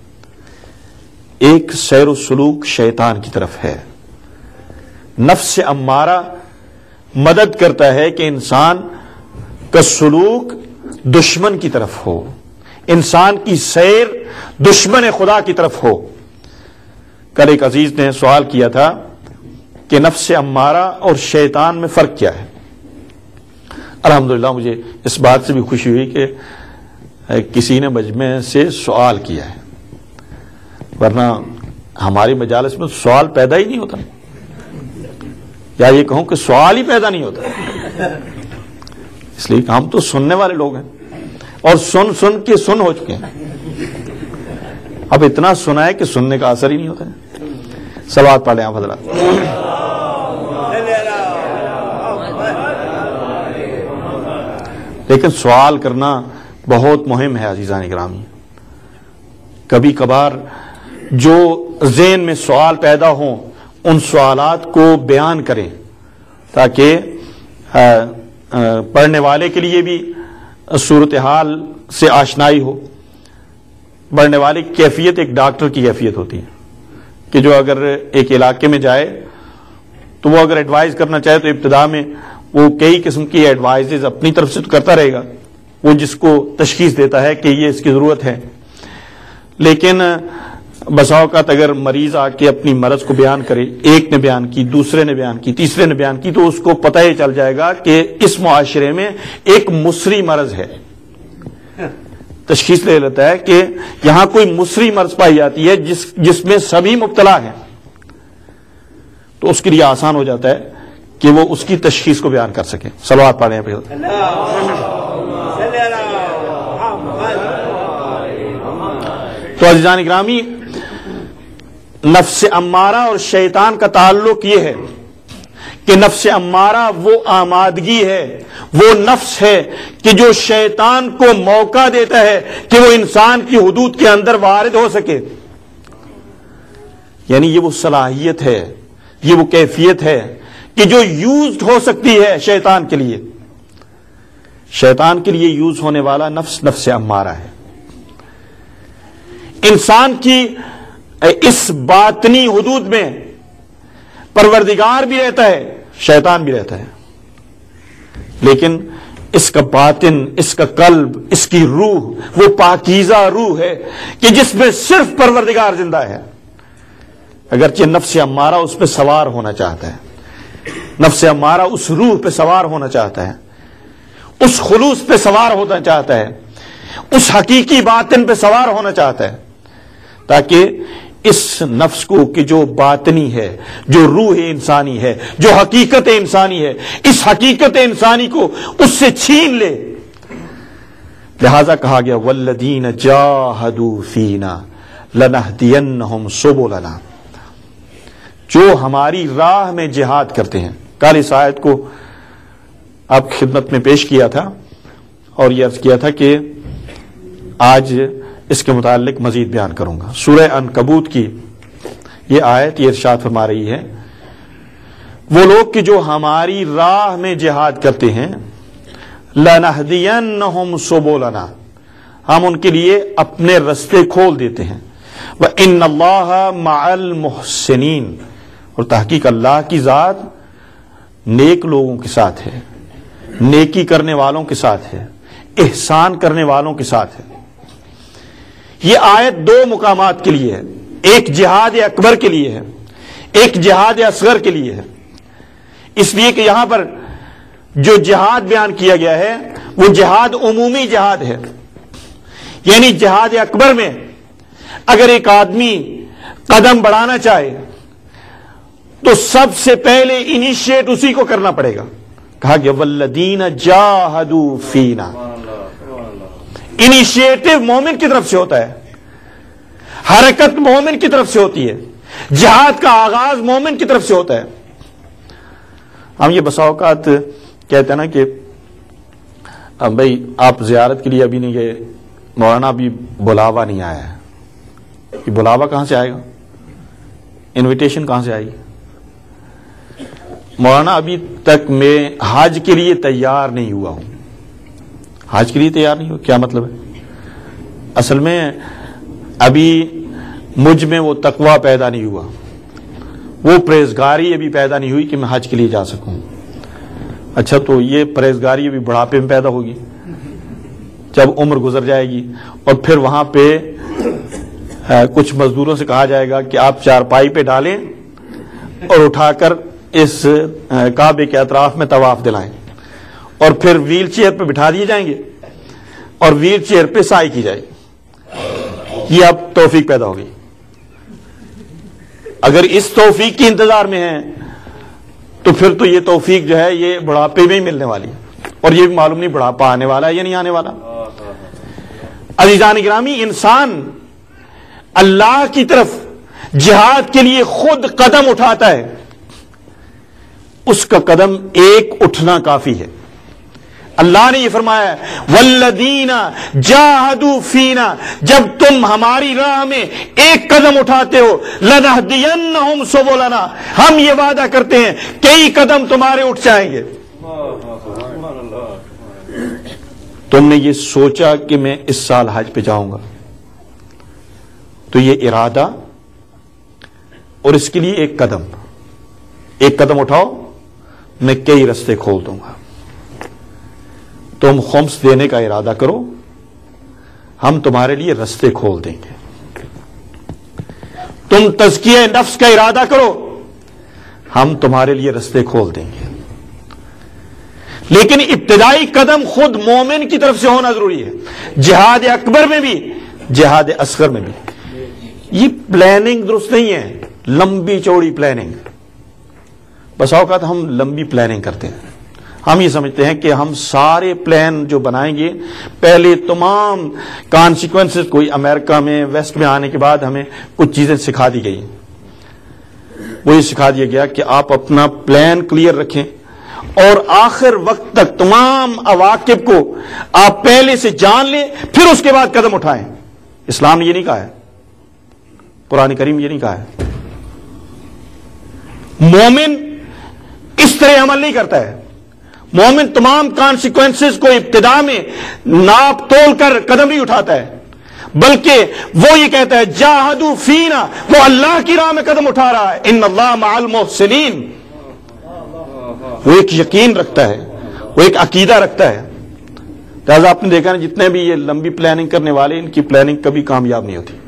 ایک سیر و سلوک شیطان کی طرف ہے. نفس امارہ مدد کرتا ہے کہ انسان کا سلوک دشمن کی طرف ہو, انسان کی سیر دشمن خدا کی طرف ہو. کل ایک عزیز نے سوال کیا تھا کہ نفس امارہ اور شیطان میں فرق کیا ہے. الحمدللہ مجھے اس بات سے بھی خوشی ہوئی کہ کسی نے مجمع سے سوال کیا ہے, ورنہ ہماری مجالس میں سوال پیدا ہی نہیں ہوتا, یا یہ کہوں کہ سوال ہی پیدا نہیں ہوتا, اس لیے کہ ہم تو سننے والے لوگ ہیں اور سن سن کے سن ہو چکے ہیں. اب اتنا سنا ہے کہ سننے کا اثر ہی نہیں ہوتا ہے. صلوات پڑھ لیں آپ حضرات. لیکن سوال کرنا بہت مہم ہے عزیزان گرامی. کبھی کبھار جو ذہن میں سوال پیدا ہوں ان سوالات کو بیان کریں تاکہ پڑھنے والے کے لیے بھی صورتحال سے آشنائی ہو. پڑھنے والے کی کیفیت ایک ڈاکٹر کی کیفیت ہوتی ہے کہ جو اگر ایک علاقے میں جائے تو وہ اگر ایڈوائز کرنا چاہے تو ابتدا میں وہ کئی قسم کی ایڈوائزز اپنی طرف سے تو کرتا رہے گا, وہ جس کو تشخیص دیتا ہے کہ یہ اس کی ضرورت ہے. لیکن بسا اوقات اگر مریض آ کے اپنی مرض کو بیان کرے, ایک نے بیان کی, دوسرے نے بیان کی, تیسرے نے بیان کی, تو اس کو پتہ ہی چل جائے گا کہ اس معاشرے میں ایک مصری مرض ہے. تشخیص لے لیتا ہے کہ یہاں کوئی مصری مرض پائی جاتی ہے جس جس میں سبھی مبتلا ہیں, تو اس کے لیے آسان ہو جاتا ہے کہ وہ اس کی تشخیص کو بیان کر سکے. صلوات پڑھیں پہ. تو عزیزان اکرامی, نفس امارہ اور شیطان کا تعلق یہ ہے کہ نفس امارہ وہ آمادگی ہے, وہ نفس ہے کہ جو شیطان کو موقع دیتا ہے کہ وہ انسان کی حدود کے اندر وارد ہو سکے. یعنی یہ وہ صلاحیت ہے, یہ وہ کیفیت ہے کہ جو یوز ہو سکتی ہے شیطان کے لیے. شیطان کے لیے یوز ہونے والا نفس نفس امارہ ہے. انسان کی اس باطنی حدود میں پروردگار بھی رہتا ہے, شیطان بھی رہتا ہے, لیکن اس کا باطن, اس کا قلب, اس کی روح وہ پاکیزہ روح ہے کہ جس میں صرف پروردگار زندہ ہے, اگرچہ نفس امارہ اس پہ سوار ہونا چاہتا ہے. نفس امارہ اس روح پہ سوار ہونا چاہتا ہے، اس خلوص پہ سوار ہونا چاہتا ہے، اس حقیقی باطن پہ سوار ہونا چاہتا ہے، تاکہ اس نفس کو کہ جو باطنی ہے، جو روح انسانی ہے، جو حقیقت انسانی ہے، اس حقیقت انسانی کو اس سے چھین لے۔ لہذا کہا گیا والذین جاہدوا فینا لنہدینہم سبلنا، جو ہماری راہ میں جہاد کرتے ہیں۔ کل اس آیت کو آپ کی خدمت میں پیش کیا تھا اور یہ عرض کیا تھا کہ آج اس کے متعلق مزید بیان کروں گا۔ سورہ عنکبوت کی یہ آیت یہ ارشاد فرما رہی ہے وہ لوگ کہ جو ہماری راہ میں جہاد کرتے ہیں، لَنَهْدِيَنَّهُمْ سُبُلَنَا، ہم ان کے لیے اپنے رستے کھول دیتے ہیں۔ وَإِنَّ اللَّهَ مَعَ الْمُحْسِنِينَ، اور تحقیق اللہ کی ذات نیک لوگوں کے ساتھ ہے، نیکی کرنے والوں کے ساتھ ہے، احسان کرنے والوں کے ساتھ ہے۔ یہ آیت دو مقامات کے لیے ہے، ایک جہاد اکبر کے لیے ہے، ایک جہاد اصغر کے لیے ہے۔ اس لیے کہ یہاں پر جو جہاد بیان کیا گیا ہے وہ جہاد عمومی جہاد ہے، یعنی جہاد اکبر میں اگر ایک آدمی قدم بڑھانا چاہے تو سب سے پہلے انیشیٹ اسی کو کرنا پڑے گا۔ کہا گیا والذین جاہدوا فینا، انیشیٹو مومن کی طرف سے ہوتا ہے، حرکت مومن کی طرف سے ہوتی ہے، جہاد کا آغاز مومن کی طرف سے ہوتا ہے۔ ہم یہ بسا اوقات کہتے ہیں نا کہ اب بھائی آپ زیارت کے لیے ابھی نہیں گئے، مولانا ابھی بلاوا نہیں آیا ہے۔ یہ بلاوا کہاں سے آئے گا؟ انویٹیشن کہاں سے آئے گی؟ مولانا ابھی تک میں حج کے لیے تیار نہیں ہوا ہوں۔ حج کے لیے تیار نہیں ہوا، کیا مطلب ہے؟ اصل میں ابھی مجھ میں وہ تقوی پیدا نہیں ہوا، وہ پرہیزگاری ابھی پیدا نہیں ہوئی کہ میں حج کے لیے جا سکوں۔ اچھا، تو یہ پرہیزگاری ابھی بڑھاپے میں پیدا ہوگی، جب عمر گزر جائے گی اور پھر وہاں پہ کچھ مزدوروں سے کہا جائے گا کہ آپ چارپائی پہ ڈالیں اور اٹھا کر اس کعبے کے اطراف میں طواف دلائیں، اور پھر ویل چیئر پہ بٹھا دیے جائیں گے اور ویل چیئر پہ سائی کی جائے گی۔ یہ اب توفیق پیدا ہوگی۔ اگر اس توفیق کے انتظار میں ہیں تو پھر تو یہ توفیق جو ہے یہ بڑھاپے میں ہی ملنے والی ہے، اور یہ بھی معلوم نہیں بڑھاپا آنے والا ہے یا نہیں آنے والا۔ عزیزان گرامی، انسان اللہ کی طرف جہاد کے لیے خود قدم اٹھاتا ہے، اس کا قدم ایک اٹھنا کافی ہے۔ اللہ نے یہ فرمایا والذین جاہدوا فینا، جب تم ہماری راہ میں ایک قدم اٹھاتے ہو، لنہدینہم سبلنا، ہم یہ وعدہ کرتے ہیں کئی قدم تمہارے اٹھ جائیں گے۔ تم نے یہ سوچا کہ میں اس سال حج پہ جاؤں گا، تو یہ ارادہ اور اس کے لیے ایک قدم ایک قدم اٹھاؤ، میں کئی رستے کھول دوں گا۔ تم خمس دینے کا ارادہ کرو، ہم تمہارے لیے رستے کھول دیں گے۔ تم تزکیہ نفس کا ارادہ کرو، ہم تمہارے لیے رستے کھول دیں گے۔ لیکن ابتدائی قدم خود مومن کی طرف سے ہونا ضروری ہے، جہاد اکبر میں بھی، جہاد اصغر میں بھی۔ یہ پلاننگ درست نہیں ہے، لمبی چوڑی پلاننگ۔ بس اوقات ہم لمبی پلاننگ کرتے ہیں، ہم یہ سمجھتے ہیں کہ ہم سارے پلان جو بنائیں گے، پہلے تمام کانسیکوینسز، کوئی امریکہ میں ویسٹ میں آنے کے بعد ہمیں کچھ چیزیں سکھا دی گئی، وہ یہ سکھا دیا گیا کہ آپ اپنا پلان کلیئر رکھیں اور آخر وقت تک تمام عواقب کو آپ پہلے سے جان لیں، پھر اس کے بعد قدم اٹھائیں۔ اسلام نے یہ نہیں کہا ہے، قرآن کریم یہ نہیں کہا ہے۔ مومن اس طرح عمل نہیں کرتا ہے، مومن تمام کانسیکوینسز کو ابتدا میں ناپ تول کر قدم نہیں اٹھاتا ہے، بلکہ وہ یہ کہتا ہے جاہدوا فینا، وہ اللہ کی راہ میں قدم اٹھا رہا ہے۔ ان اللہ مع المحسنین، وہ ایک یقین رکھتا ہے، وہ ایک عقیدہ رکھتا ہے۔ لہٰذا آپ نے دیکھا نا، جتنے بھی یہ لمبی پلاننگ کرنے والے، ان کی پلاننگ کبھی کامیاب نہیں ہوتی۔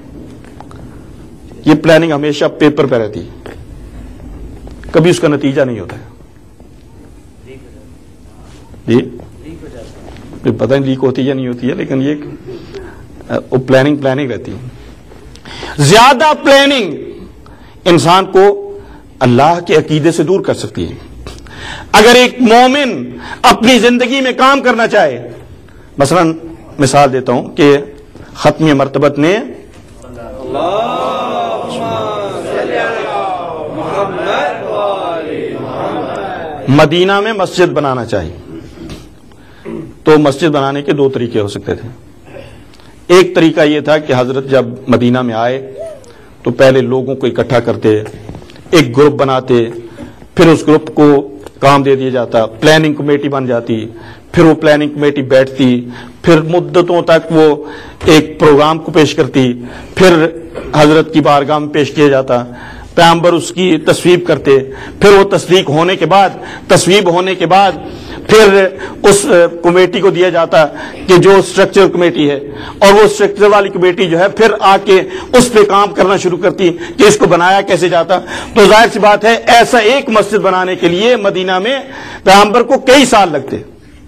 یہ پلاننگ ہمیشہ پیپر پہ رہتی ہے، کبھی اس کا نتیجہ نہیں ہوتا ہے۔ جی پتہ نہیں لیک ہوتی یا نہیں ہوتی ہے، لیکن یہ پلاننگ پلاننگ رہتی ہے. زیادہ پلاننگ انسان کو اللہ کے عقیدے سے دور کر سکتی ہے. اگر ایک مومن اپنی زندگی میں کام کرنا چاہے، مثلا مثال دیتا ہوں کہ ختم مرتبت نے مدینہ میں مسجد بنانا چاہیے، تو مسجد بنانے کے دو طریقے ہو سکتے تھے. ایک طریقہ یہ تھا کہ حضرت جب مدینہ میں آئے تو پہلے لوگوں کو اکٹھا کرتے، ایک گروپ بناتے، پھر اس گروپ کو کام دے دیا جاتا، پلاننگ کمیٹی بن جاتی، پھر وہ پلاننگ کمیٹی بیٹھتی، پھر مدتوں تک وہ ایک پروگرام کو پیش کرتی، پھر حضرت کی بارگاہ میں پیش کیا جاتا، پیغمبر اس کی تصویب کرتے، پھر وہ تصدیق ہونے کے بعد تصویب ہونے کے بعد پھر اس کمیٹی کو دیا جاتا کہ جو اسٹرکچر کمیٹی ہے، اور وہ اسٹرکچر والی کمیٹی جو ہے پھر آ کے اس پہ کام کرنا شروع کرتی کہ اس کو بنایا کیسے جاتا. تو ظاہر سی بات ہے ایسا ایک مسجد بنانے کے لیے مدینہ میں پیغمبر کو کئی سال لگتے،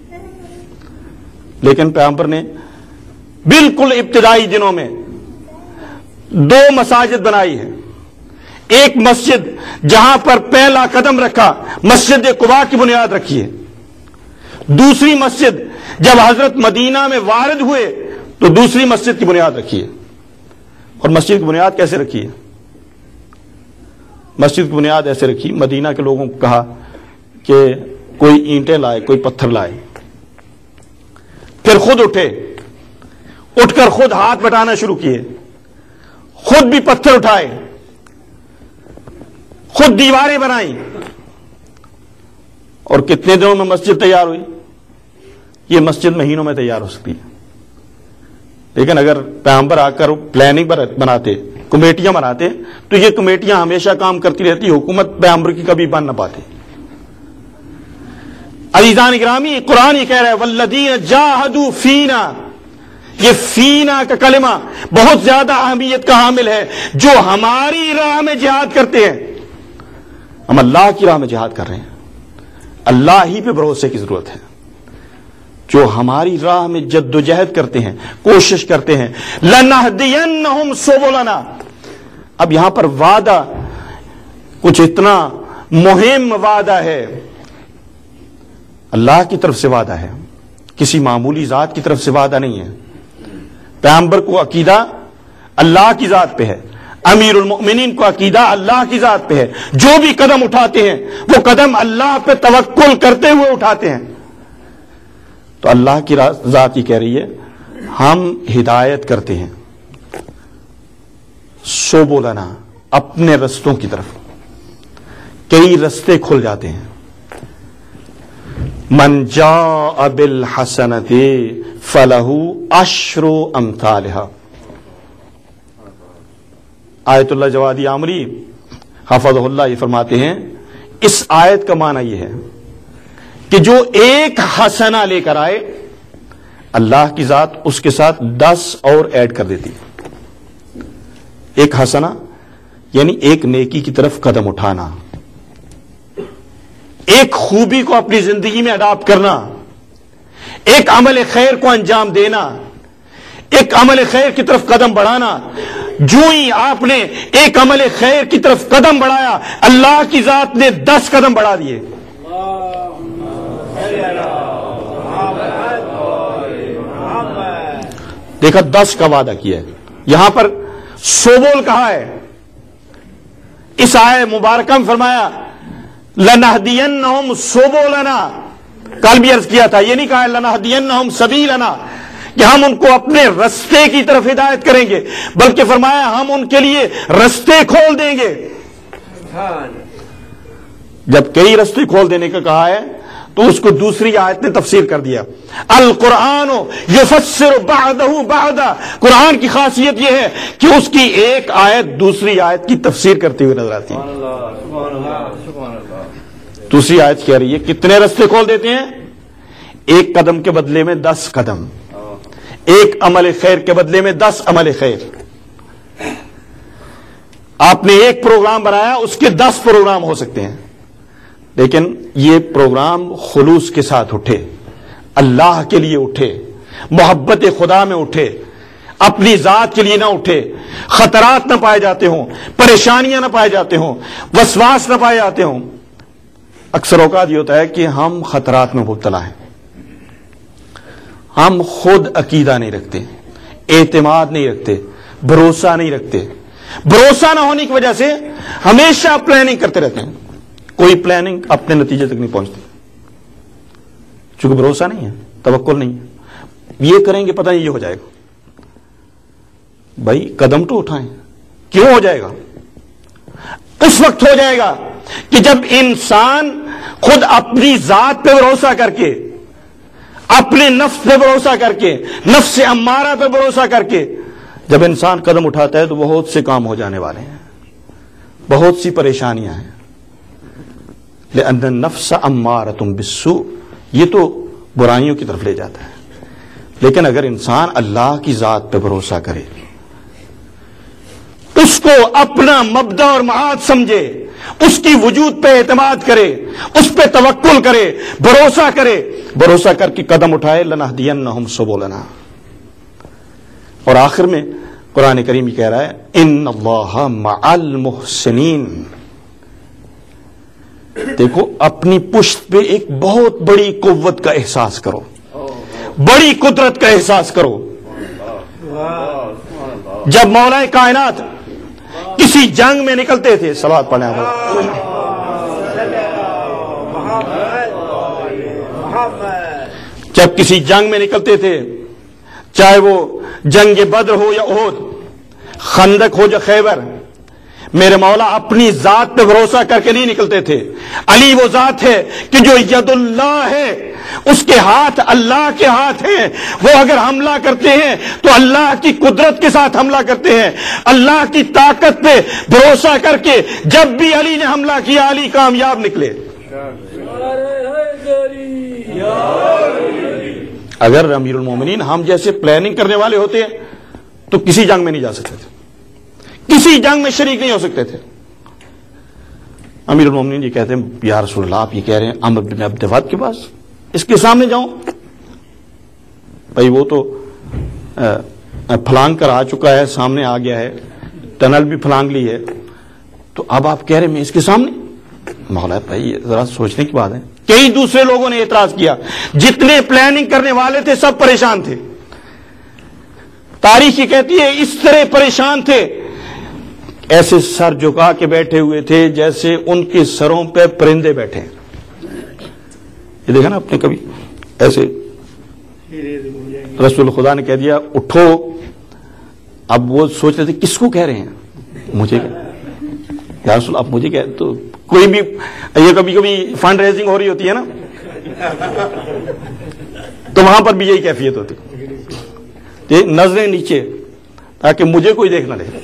لیکن پیغمبر نے بالکل ابتدائی دنوں میں دو مساجد بنائی ہے. ایک مسجد جہاں پر پہلا قدم رکھا، مسجد قباء کی بنیاد رکھی ہے. دوسری مسجد جب حضرت مدینہ میں وارد ہوئے تو دوسری مسجد کی بنیاد رکھی ہے. اور مسجد کی بنیاد کیسے رکھی ہے؟ مسجد کی بنیاد ایسے رکھی، مدینہ کے لوگوں کو کہا کہ کوئی اینٹیں لائے، کوئی پتھر لائے، پھر خود اٹھے، اٹھ کر خود ہاتھ بٹانا شروع کیے، خود بھی پتھر اٹھائے، خود دیواریں بنائیں، اور کتنے دنوں میں مسجد تیار ہوئی؟ یہ مسجد مہینوں میں تیار ہو سکتی ہے. لیکن اگر پیغمبر آ کر پلاننگ بناتے، کمیٹیاں بناتے، تو یہ کمیٹیاں ہمیشہ کام کرتی رہتی، حکومت پیغمبر کی کبھی بن نہ پاتی. عزیزان گرامی، قرآن یہ کہہ رہا ہے والذین جاہدوا فینا، یہ فینا کا کلمہ بہت زیادہ اہمیت کا حامل ہے. جو ہماری راہ میں جہاد کرتے ہیں، ہم اللہ کی راہ میں جہاد کر رہے ہیں، اللہ ہی پہ بھروسے کی ضرورت ہے. جو ہماری راہ میں جد و جہد کرتے ہیں، کوشش کرتے ہیں، لَنَهْدِيَنَّهُمْ سُبُلَنَا. اب یہاں پر وعدہ کچھ اتنا مہم وعدہ ہے، اللہ کی طرف سے وعدہ ہے، کسی معمولی ذات کی طرف سے وعدہ نہیں ہے. پیغمبر کو عقیدہ اللہ کی ذات پہ ہے، امیر المؤمنین کو عقیدہ اللہ کی ذات پہ ہے. جو بھی قدم اٹھاتے ہیں وہ قدم اللہ پہ توکل کرتے ہوئے اٹھاتے ہیں. تو اللہ کی ذات ہی کہہ رہی ہے ہم ہدایت کرتے ہیں سبلنا، اپنے رستوں کی طرف. کئی رستے کھل جاتے ہیں. من جاء بالحسنۃ فلہ عشر امثالها. آیت اللہ جوادی عامری حفظہ اللہ یہ فرماتے ہیں اس آیت کا معنی یہ ہے کہ جو ایک حسنہ لے کر آئے، اللہ کی ذات اس کے ساتھ دس اور ایڈ کر دیتی. ایک حسنہ یعنی ایک نیکی کی طرف قدم اٹھانا، ایک خوبی کو اپنی زندگی میں اڈاپٹ کرنا، ایک عمل خیر کو انجام دینا، ایک عمل خیر کی طرف قدم بڑھانا. جو ہی آپ نے ایک عمل خیر کی طرف قدم بڑھایا، اللہ کی ذات نے دس قدم بڑھا دیے. دیکھا دس کا وعدہ کیا ہے. یہاں پر سوبول کہا ہے. اس آئے مبارکہ میں فرمایا لَنَهْدِيَنَّهُمْ سُبُلَنَا. کل بھی عرض کیا تھا، یہ نہیں کہا لَنَهْدِيَنَّهُمْ سَبِيلَنَا کہ ہم ان کو اپنے رستے کی طرف ہدایت کریں گے، بلکہ فرمایا ہم ان کے لیے رستے کھول دیں گے. جب کئی رستے کھول دینے کا کہا ہے تو اس کو دوسری آیت نے تفسیر کر دیا. القرآن یفسر بعدہ بعدا. قرآن کی خاصیت یہ ہے کہ اس کی ایک آیت دوسری آیت کی تفسیر کرتے ہوئے نظر آتی ہے. دوسری آیت کہہ رہی ہے کتنے رستے کھول دیتے ہیں؟ ایک قدم کے بدلے میں دس قدم، ایک عمل خیر کے بدلے میں دس عمل خیر. آپ نے ایک پروگرام بنایا، اس کے دس پروگرام ہو سکتے ہیں، لیکن یہ پروگرام خلوص کے ساتھ اٹھے، اللہ کے لیے اٹھے، محبت خدا میں اٹھے، اپنی ذات کے لیے نہ اٹھے، خطرات نہ پائے جاتے ہوں، پریشانیاں نہ پائے جاتے ہوں، وسواس نہ پائے جاتے ہوں۔ اکثر اوقات یہ ہوتا ہے کہ ہم خطرات میں مبتلا ہیں، ہم خود عقیدہ نہیں رکھتے، اعتماد نہیں رکھتے، بھروسہ نہیں رکھتے۔ بھروسہ نہ ہونے کی وجہ سے ہمیشہ پلاننگ کرتے رہتے ہیں، کوئی پلاننگ اپنے نتیجے تک نہیں پہنچتی، چونکہ بھروسہ نہیں ہے، توکل نہیں ہے۔ یہ کریں گے پتہ نہیں یہ ہو جائے گا، بھائی قدم تو اٹھائیں، کیوں ہو جائے گا؟ اس وقت ہو جائے گا کہ جب انسان خود اپنی ذات پہ بھروسہ کر کے، اپنے نفس پہ بھروسہ کر کے، نفس امارہ پہ بھروسہ کر کے جب انسان قدم اٹھاتا ہے تو بہت سے کام ہو جانے والے ہیں، بہت سی پریشانیاں ہیں۔ لأن النفس امارۃ بالسوء، یہ تو برائیوں کی طرف لے جاتا ہے۔ لیکن اگر انسان اللہ کی ذات پہ بھروسہ کرے، اس کو اپنا مبدا اور معاد سمجھے، اس کی وجود پہ اعتماد کرے، اس پہ توکل کرے، بھروسہ کرے، بھروسہ کر کے قدم اٹھائے، لنہدینہم سبلنا۔ اور آخر میں قرآن کریم یہ کہہ رہا ہے ان اللہ مع المحسنین۔ دیکھو اپنی پشت پہ ایک بہت بڑی قوت کا احساس کرو، بڑی قدرت کا احساس کرو۔ جب مولا کائنات کسی جنگ میں نکلتے تھے، صلوات پڑھیں آپ، جب کسی جنگ میں نکلتے تھے، چاہے وہ جنگ بدر ہو یا احد، خندق ہو یا خیبر، میرے مولا اپنی ذات پہ بھروسہ کر کے نہیں نکلتے تھے۔ علی وہ ذات ہے کہ جو ید اللہ ہے، اس کے ہاتھ اللہ کے ہاتھ ہیں، وہ اگر حملہ کرتے ہیں تو اللہ کی قدرت کے ساتھ حملہ کرتے ہیں، اللہ کی طاقت پہ بھروسہ کر کے جب بھی علی نے حملہ کیا علی کامیاب نکلے۔ اگر امیر المومنین ہم جیسے پلاننگ کرنے والے ہوتے تو کسی جنگ میں نہیں جا سکتے تھے، کسی جنگ میں شریک نہیں ہو سکتے تھے۔ امیر المومنین یہ کہتے ہیں یا رسول اللہ آپ یہ کہہ رہے ہیں عمرو بن عبد ود کے پاس، اس کے سامنے جاؤں؟ بھائی وہ تو پھلانگ کر آ چکا ہے، سامنے آ گیا ہے، ٹنل بھی پھلانگ لی ہے، تو اب آپ کہہ رہے ہیں میں اس کے سامنے؟ مولا بھائی ذرا سوچنے کی بات ہے۔ کئی دوسرے لوگوں نے اعتراض کیا، جتنے پلاننگ کرنے والے تھے سب پریشان تھے۔ تاریخ یہ کہتی ہے اس طرح پریشان تھے، ایسے سر جھکا کے بیٹھے ہوئے تھے جیسے ان کے سروں پہ پرندے بیٹھے ہیں۔ یہ دیکھا نا آپ نے کبھی ایسے؟ رسول خدا نے کہہ دیا اٹھو، اب وہ سوچ رہے تھے کس کو کہہ رہے ہیں، مجھے یا رسول آپ مجھے کہہ، تو کوئی بھی یہ کبھی کبھی فنڈ ریزنگ ہو رہی ہوتی ہے نا، تو وہاں پر بھی یہی کیفیت ہوتی، نظریں نیچے تاکہ مجھے کوئی دیکھ نہ لے۔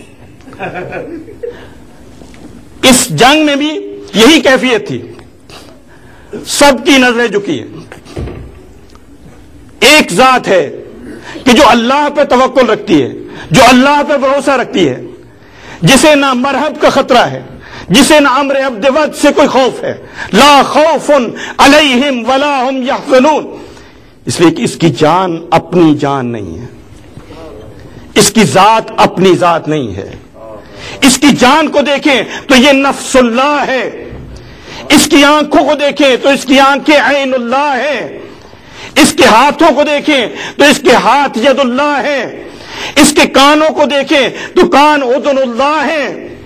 اس جنگ میں بھی یہی کیفیت تھی، سب کی نظریں جھکی ہیں۔ ایک ذات ہے کہ جو اللہ پہ توکل رکھتی ہے، جو اللہ پہ بھروسہ رکھتی ہے، جسے نہ مرحب کا خطرہ ہے، جسے نہ عمرو عبد ود سے کوئی خوف ہے، لا خوف علیہم ولا هم یحزنون، اس لیے کہ اس کی جان اپنی جان نہیں ہے، اس کی ذات اپنی ذات نہیں ہے۔ اس کی جان کو دیکھیں تو یہ نفس اللہ ہے، اس کی آنکھوں کو دیکھیں تو اس کی آنکھیں عین اللہ ہے، اس کے ہاتھوں کو دیکھیں تو اس کے ہاتھ ید اللہ ہے، اس کے کانوں کو دیکھیں تو کان اذن اللہ ہے۔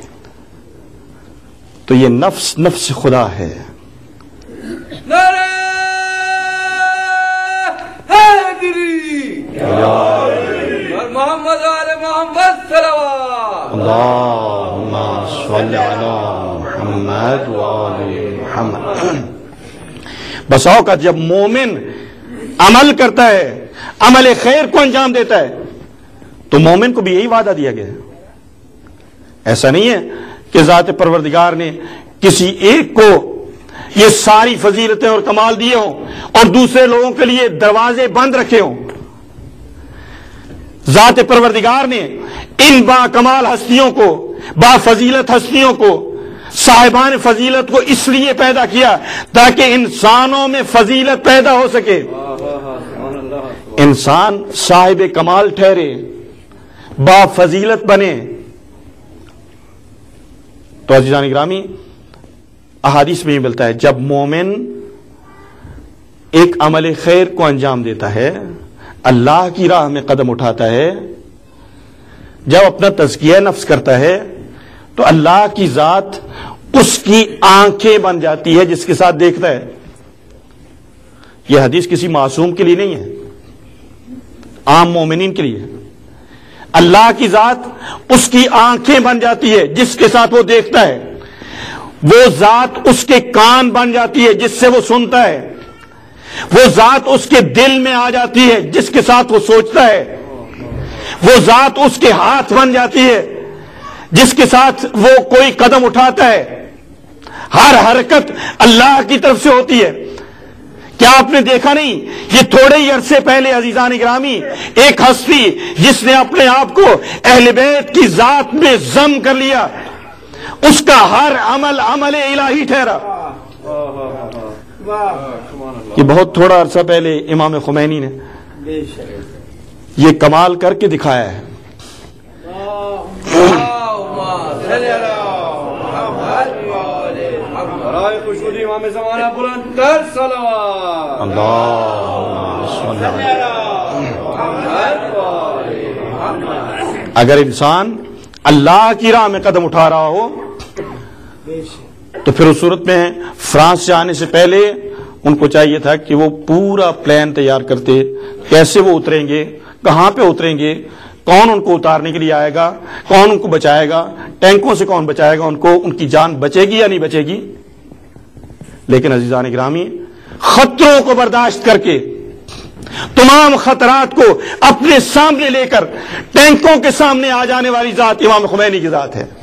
تو یہ نفس نفس خدا ہے۔ نعرہ حیدری محمد آل محمد صلوات اللہم صلی علی محمد وآل محمد۔ بس اوقات جب مومن عمل کرتا ہے، عمل خیر کو انجام دیتا ہے، تو مومن کو بھی یہی وعدہ دیا گیا ہے۔ ایسا نہیں ہے کہ ذات پروردگار نے کسی ایک کو یہ ساری فضیلتیں اور کمال دیے ہوں اور دوسرے لوگوں کے لیے دروازے بند رکھے ہوں۔ ذات پروردگار نے ان با کمال ہستیوں کو، با فضیلت ہستیوں کو، صاحبان فضیلت کو اس لیے پیدا کیا تاکہ انسانوں میں فضیلت پیدا ہو سکے۔ انسان صاحب کمال ٹھہرے، با فضیلت بنے، تو عزیزان گرامی احادیث میں یہ ملتا ہے جب مومن ایک عمل خیر کو انجام دیتا ہے، اللہ کی راہ میں قدم اٹھاتا ہے، جب اپنا تزکیہ نفس کرتا ہے تو اللہ کی ذات اس کی آنکھیں بن جاتی ہے جس کے ساتھ دیکھتا ہے. یہ حدیث کسی معصوم کے لیے نہیں ہے، عام مومنین کے لیے. اللہ کی ذات اس کی آنکھیں بن جاتی ہے جس کے ساتھ وہ دیکھتا ہے، وہ ذات اس کے کان بن جاتی ہے جس سے وہ سنتا ہے، وہ ذات اس کے دل میں آ جاتی ہے جس کے ساتھ وہ سوچتا ہے، وہ ذات اس کے ہاتھ بن جاتی ہے جس کے ساتھ وہ کوئی قدم اٹھاتا ہے. ہر حرکت اللہ کی طرف سے ہوتی ہے. کیا آپ نے دیکھا نہیں، یہ تھوڑے ہی عرصے پہلے عزیزان گرامی ایک ہستی جس نے اپنے آپ کو اہل بیت کی ذات میں ضم کر لیا، اس کا ہر عمل عمل الہی ٹھہرا. یہ بہت تھوڑا عرصہ پہلے امام خمینی نے یہ کمال کر کے دکھایا ہے. اگر انسان اللہ کی راہ میں قدم اٹھا رہا ہو تو پھر اس صورت میں فرانس سے آنے سے پہلے ان کو چاہیے تھا کہ وہ پورا پلان تیار کرتے، کیسے وہ اتریں گے، کہاں پہ اتریں گے، کون ان کو اتارنے کے لیے آئے گا، کون ان کو بچائے گا، ٹینکوں سے کون بچائے گا ان کو، ان کی جان بچے گی یا نہیں بچے گی. لیکن عزیزان گرامی خطروں کو برداشت کر کے، تمام خطرات کو اپنے سامنے لے کر ٹینکوں کے سامنے آ جانے والی ذات امام خمینی کی ذات ہے.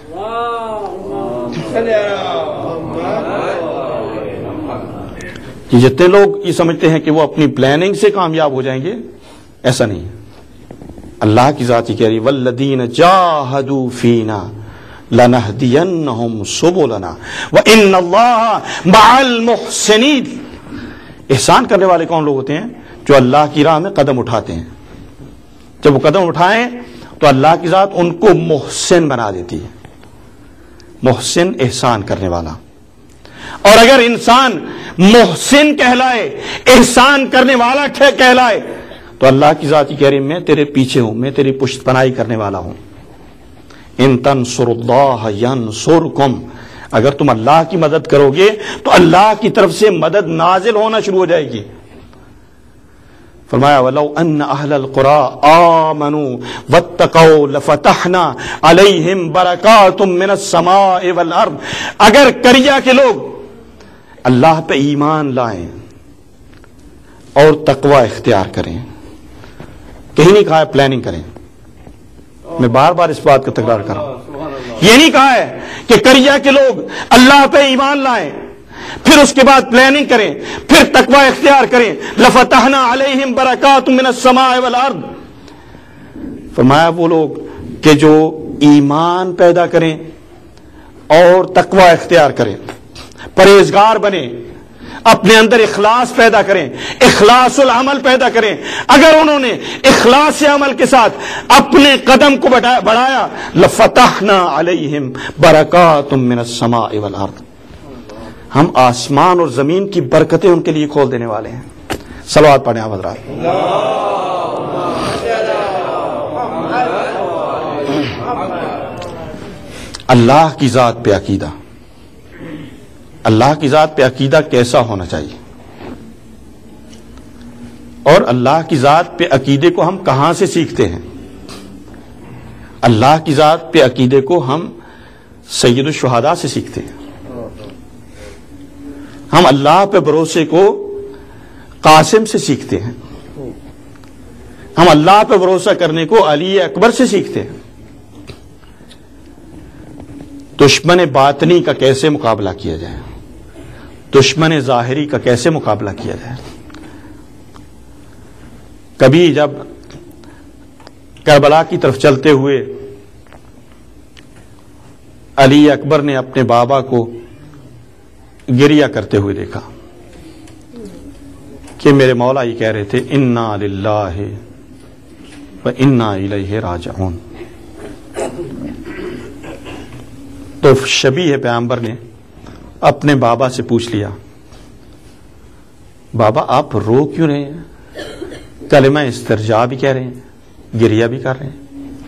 کہ جتنے لوگ یہ سمجھتے ہیں کہ وہ اپنی پلاننگ سے کامیاب ہو جائیں گے، ایسا نہیں ہے. اللہ کی ذات ہی کہہ رہی والذین جاہدوا فینا لنہدینہم سبلنا وان اللہ مع المحسنین. احسان کرنے والے کون لوگ ہوتے ہیں؟ جو اللہ کی راہ میں قدم اٹھاتے ہیں. جب وہ قدم اٹھائیں تو اللہ کی ذات ان کو محسن بنا دیتی ہے. محسن احسان کرنے والا. اور اگر انسان محسن کہلائے، احسان کرنے والا کہلائے، تو اللہ کی ذات ہی کہہ رہی میں تیرے پیچھے ہوں، میں تیری پشت پناہی کرنے والا ہوں. ان تنصروا اللہ ینصرکم، اگر تم اللہ کی مدد کرو گے تو اللہ کی طرف سے مدد نازل ہونا شروع ہو جائے گی. فرمایا وَلَوْ أَنَّ أَهْلَ الْقُرَىٰ آمَنُوا وَاتَّقَوْا لَفَتَحْنَا عَلَيْهِمْ بَرَكَاتٌ مِّنَ السَّمَاءِ وَالْأَرْضِ. اگر قریہ کے لوگ اللہ پہ ایمان لائیں اور تقوی اختیار کریں، کہیں نہیں کہا ہے پلاننگ کریں، میں بار بار اس بات کا تکرار کر رہا ہوں، یہ نہیں کہا ہے کہ قریہ کے لوگ اللہ پہ ایمان لائیں پھر اس کے بعد پلاننگ کریں، پھر تقوی اختیار کریں. لفتحنا علیہم برکات من السماء والارض. فرمایا وہ لوگ کہ جو ایمان پیدا کریں اور تقوی اختیار کریں، پرہیزگار بنیں، اپنے اندر اخلاص پیدا کریں، اخلاص العمل پیدا کریں. اگر انہوں نے اخلاص عمل کے ساتھ اپنے قدم کو بڑھایا، لفتحنا علیہم برکات من السماء والارض، ہم آسمان اور زمین کی برکتیں ان کے لیے کھول دینے والے ہیں. صلوات پڑھیں آپ حضرات. اللہ کی ذات پہ عقیدہ، اللہ کی ذات پہ عقیدہ کیسا ہونا چاہیے، اور اللہ کی ذات پہ عقیدے کو ہم کہاں سے سیکھتے ہیں؟ اللہ کی ذات پہ عقیدے کو ہم سید الشہداء سے سیکھتے ہیں. ہم اللہ پہ بھروسے کو قاسم سے سیکھتے ہیں. ہم اللہ پہ بھروسہ کرنے کو علی اکبر سے سیکھتے ہیں. دشمن باطنی کا کیسے مقابلہ کیا جائے، دشمن ظاہری کا کیسے مقابلہ کیا جائے. کبھی جب کربلا کی طرف چلتے ہوئے علی اکبر نے اپنے بابا کو گریہ کرتے ہوئے دیکھا، کہ میرے مولا یہ کہہ رہے تھے انا للہ و انا الیہ راجعون. تو شبیہ پیغمبر نے اپنے بابا سے پوچھ لیا بابا آپ رو کیوں رہے ہیں؟ کلمہ استرجاع بھی کہہ رہے ہیں, گریہ بھی کر رہے ہیں.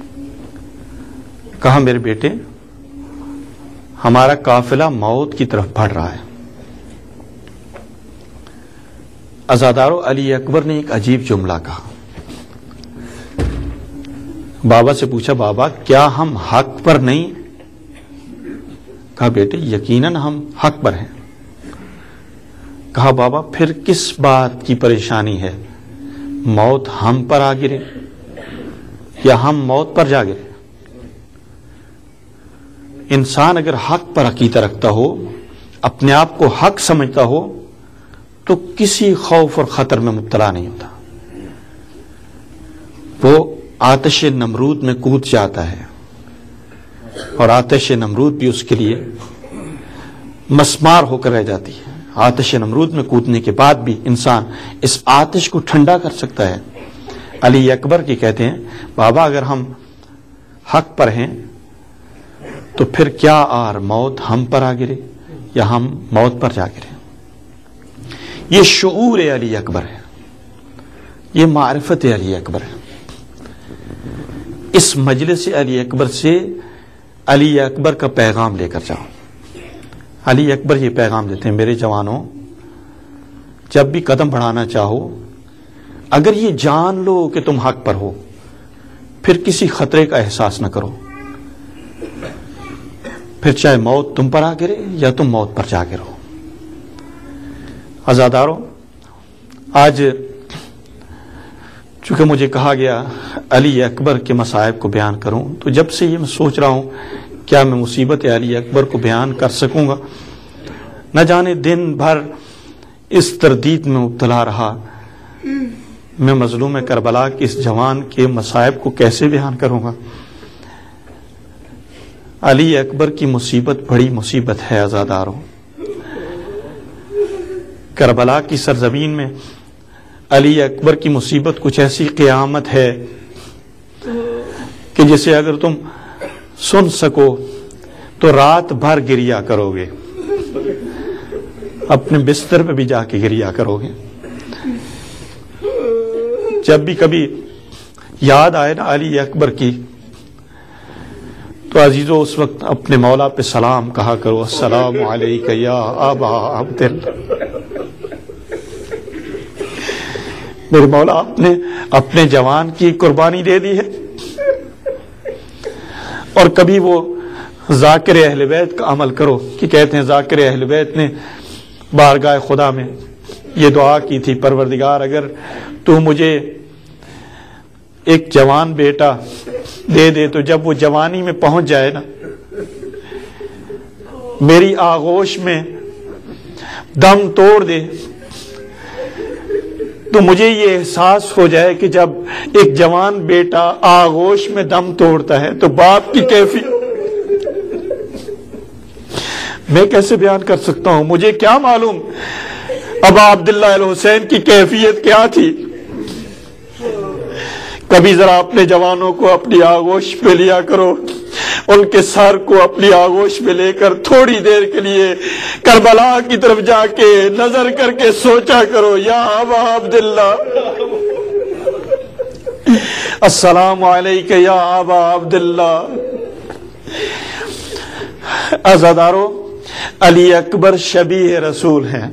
کہا میرے بیٹے ہمارا قافلہ موت کی طرف بڑھ رہا ہے. عزادارو علی اکبر نے ایک عجیب جملہ کہا. بابا سے پوچھا بابا کیا ہم حق پر نہیں؟ کہا بیٹے یقیناً ہم حق پر ہیں. کہا بابا پھر کس بات کی پریشانی ہے؟ موت ہم پر آ گرے یا ہم موت پر جا گرے؟ انسان اگر حق پر عقیدہ رکھتا ہو, اپنے آپ کو حق سمجھتا ہو, تو کسی خوف اور خطر میں مبتلا نہیں ہوتا. وہ آتش نمرود میں کود جاتا ہے اور آتش نمرود بھی اس کے لیے مسمار ہو کر رہ جاتی ہے. آتش نمرود میں کودنے کے بعد بھی انسان اس آتش کو ٹھنڈا کر سکتا ہے. علی اکبر کی کہتے ہیں بابا اگر ہم حق پر ہیں تو پھر کیا آر موت ہم پر آ گرے یا ہم موت پر جا گرے. یہ شعور علی اکبر ہے, یہ معرفت علی اکبر ہے. اس مجلس علی اکبر سے علی اکبر کا پیغام لے کر جاؤ. علی اکبر یہ پیغام دیتے ہیں میرے جوانوں, جب بھی قدم بڑھانا چاہو اگر یہ جان لو کہ تم حق پر ہو پھر کسی خطرے کا احساس نہ کرو. پھر چاہے موت تم پر آ گرے یا تم موت پر جا گرو. عزادارو آج چونکہ مجھے کہا گیا علی اکبر کے مصائب کو بیان کروں, تو جب سے یہ میں سوچ رہا ہوں کیا میں مصیبت علی اکبر کو بیان کر سکوں گا. نہ جانے دن بھر اس تردید میں مبتلا رہا میں مظلوم کربلا کے اس جوان کے مصائب کو کیسے بیان کروں گا. علی اکبر کی مصیبت بڑی مصیبت ہے عزاداروں. کربلا کی سرزمین میں علی اکبر کی مصیبت کچھ ایسی قیامت ہے کہ جسے اگر تم سن سکو تو رات بھر گریہ کرو گے, اپنے بستر پہ بھی جا کے گریہ کرو گے. جب بھی کبھی یاد آئے نا علی اکبر کی تو عزیزو اس وقت اپنے مولا پہ سلام کہا کرو, السلام علیک یا ابا عبداللہ. میرے مولا آپ نے اپنے جوان کی قربانی دے دی ہے. اور کبھی وہ ذاکر اہل بیت کا عمل کرو کہ کہتے ہیں ذاکر اہل بیت نے بارگاہ خدا میں یہ دعا کی تھی, پروردگار اگر تو مجھے ایک جوان بیٹا دے دے تو جب وہ جوانی میں پہنچ جائے نا میری آغوش میں دم توڑ دے تو مجھے یہ احساس ہو جائے کہ جب ایک جوان بیٹا آغوش میں دم توڑتا ہے تو باپ کی کیفیت میں کیسے بیان کر سکتا ہوں. مجھے کیا معلوم ابا عبداللہ الحسین کی کیفیت کیا تھی. کبھی ذرا اپنے جوانوں کو اپنی آغوش پہ لیا کرو, ان کے سر کو اپنی آغوش میں لے کر تھوڑی دیر کے لیے کربلا کی طرف جا کے نظر کر کے سوچا کرو, یا ابا عبداللہ السلام علیکم یا ابا عبداللہ. عزادارو علی اکبر شبیہ رسول ہیں.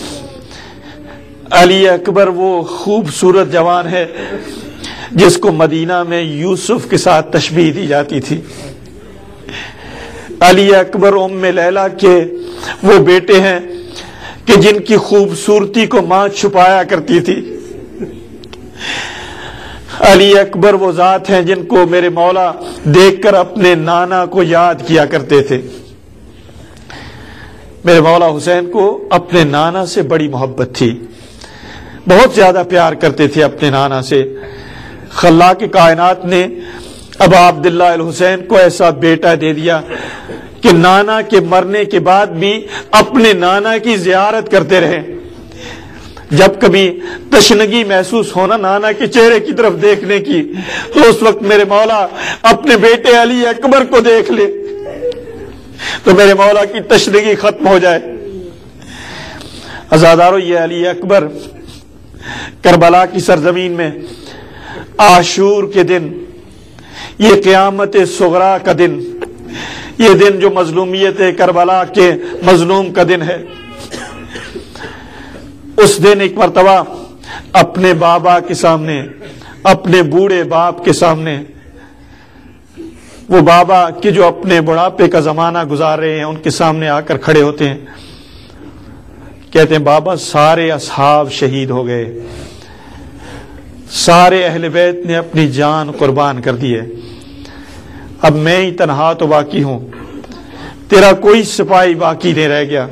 علی اکبر وہ خوبصورت جوان ہے جس کو مدینہ میں یوسف کے ساتھ تشبیہ دی جاتی تھی. علی اکبر ام لیلا کے وہ بیٹے ہیں کہ جن کی خوبصورتی کو ماں چھپایا کرتی تھی. علی اکبر وہ ذات ہیں جن کو میرے مولا دیکھ کر اپنے نانا کو یاد کیا کرتے تھے. میرے مولا حسین کو اپنے نانا سے بڑی محبت تھی, بہت زیادہ پیار کرتے تھے اپنے نانا سے. خلاق کائنات نے ابا عبداللہ الحسین کو ایسا بیٹا دے دیا کہ نانا کے مرنے کے بعد بھی اپنے نانا کی زیارت کرتے رہے. جب کبھی تشنگی محسوس ہونا نانا کے چہرے کی طرف دیکھنے کی تو اس وقت میرے مولا اپنے بیٹے علی اکبر کو دیکھ لے تو میرے مولا کی تشنگی ختم ہو جائے۔ عزادارو، یہ علی اکبر کربلا کی سرزمین میں عاشور کے دن، یہ قیامت صغریٰ کا دن، یہ دن جو مظلومیت کربلا کے مظلوم کا دن ہے، اس دن ایک مرتبہ اپنے بابا کے سامنے، اپنے بوڑھے باپ کے سامنے، وہ بابا کہ جو اپنے بڑھاپے کا زمانہ گزار رہے ہیں ان کے سامنے آ کر کھڑے ہوتے ہیں، کہتے ہیں بابا سارے اصحاب شہید ہو گئے، سارے اہل بیت نے اپنی جان قربان کر دی ہے، اب میں ہی تنہا تو باقی ہوں، تیرا کوئی سپاہی باقی نہیں رہ گیا،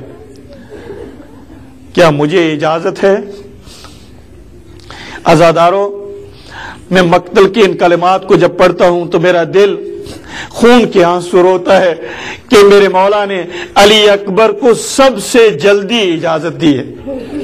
کیا مجھے اجازت ہے؟ عزادارو، میں مقتل کے ان کلمات کو جب پڑھتا ہوں تو میرا دل خون کے آنسو روتا ہے کہ میرے مولا نے علی اکبر کو سب سے جلدی اجازت دی ہے۔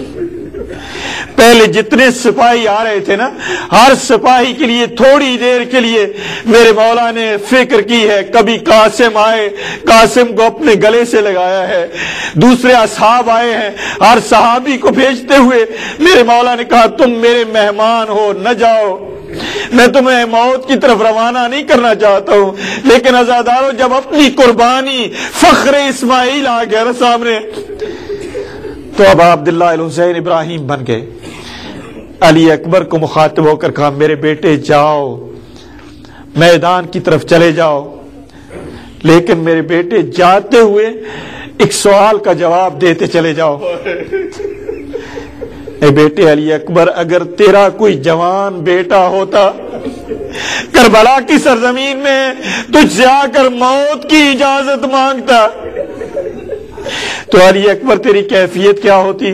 پہلے جتنے سپاہی آ رہے تھے نا، ہر سپاہی کے لیے تھوڑی دیر کے لیے میرے مولا نے فکر کی ہے، کبھی قاسم آئے، قاسم کو اپنے گلے سے لگایا ہے، دوسرے اصحاب آئے ہیں، ہر صحابی کو بھیجتے ہوئے میرے مولا نے کہا تم میرے مہمان ہو، نہ جاؤ، میں تمہیں موت کی طرف روانہ نہیں کرنا چاہتا ہوں، لیکن عزادارو جب اپنی قربانی فخر اسماعیل آ گیا نا سامنے تو اب عبداللہ الحسین ابراہیم بن گئے۔ علی اکبر کو مخاطب ہو کر کہا میرے بیٹے جاؤ، میدان کی طرف چلے جاؤ، لیکن میرے بیٹے جاتے ہوئے ایک سوال کا جواب دیتے چلے جاؤ۔ اے بیٹے علی اکبر، اگر تیرا کوئی جوان بیٹا ہوتا کربلا کی سرزمین میں تجھ سے آ کر موت کی اجازت مانگتا تو علی اکبر تیری کیفیت کیا ہوتی؟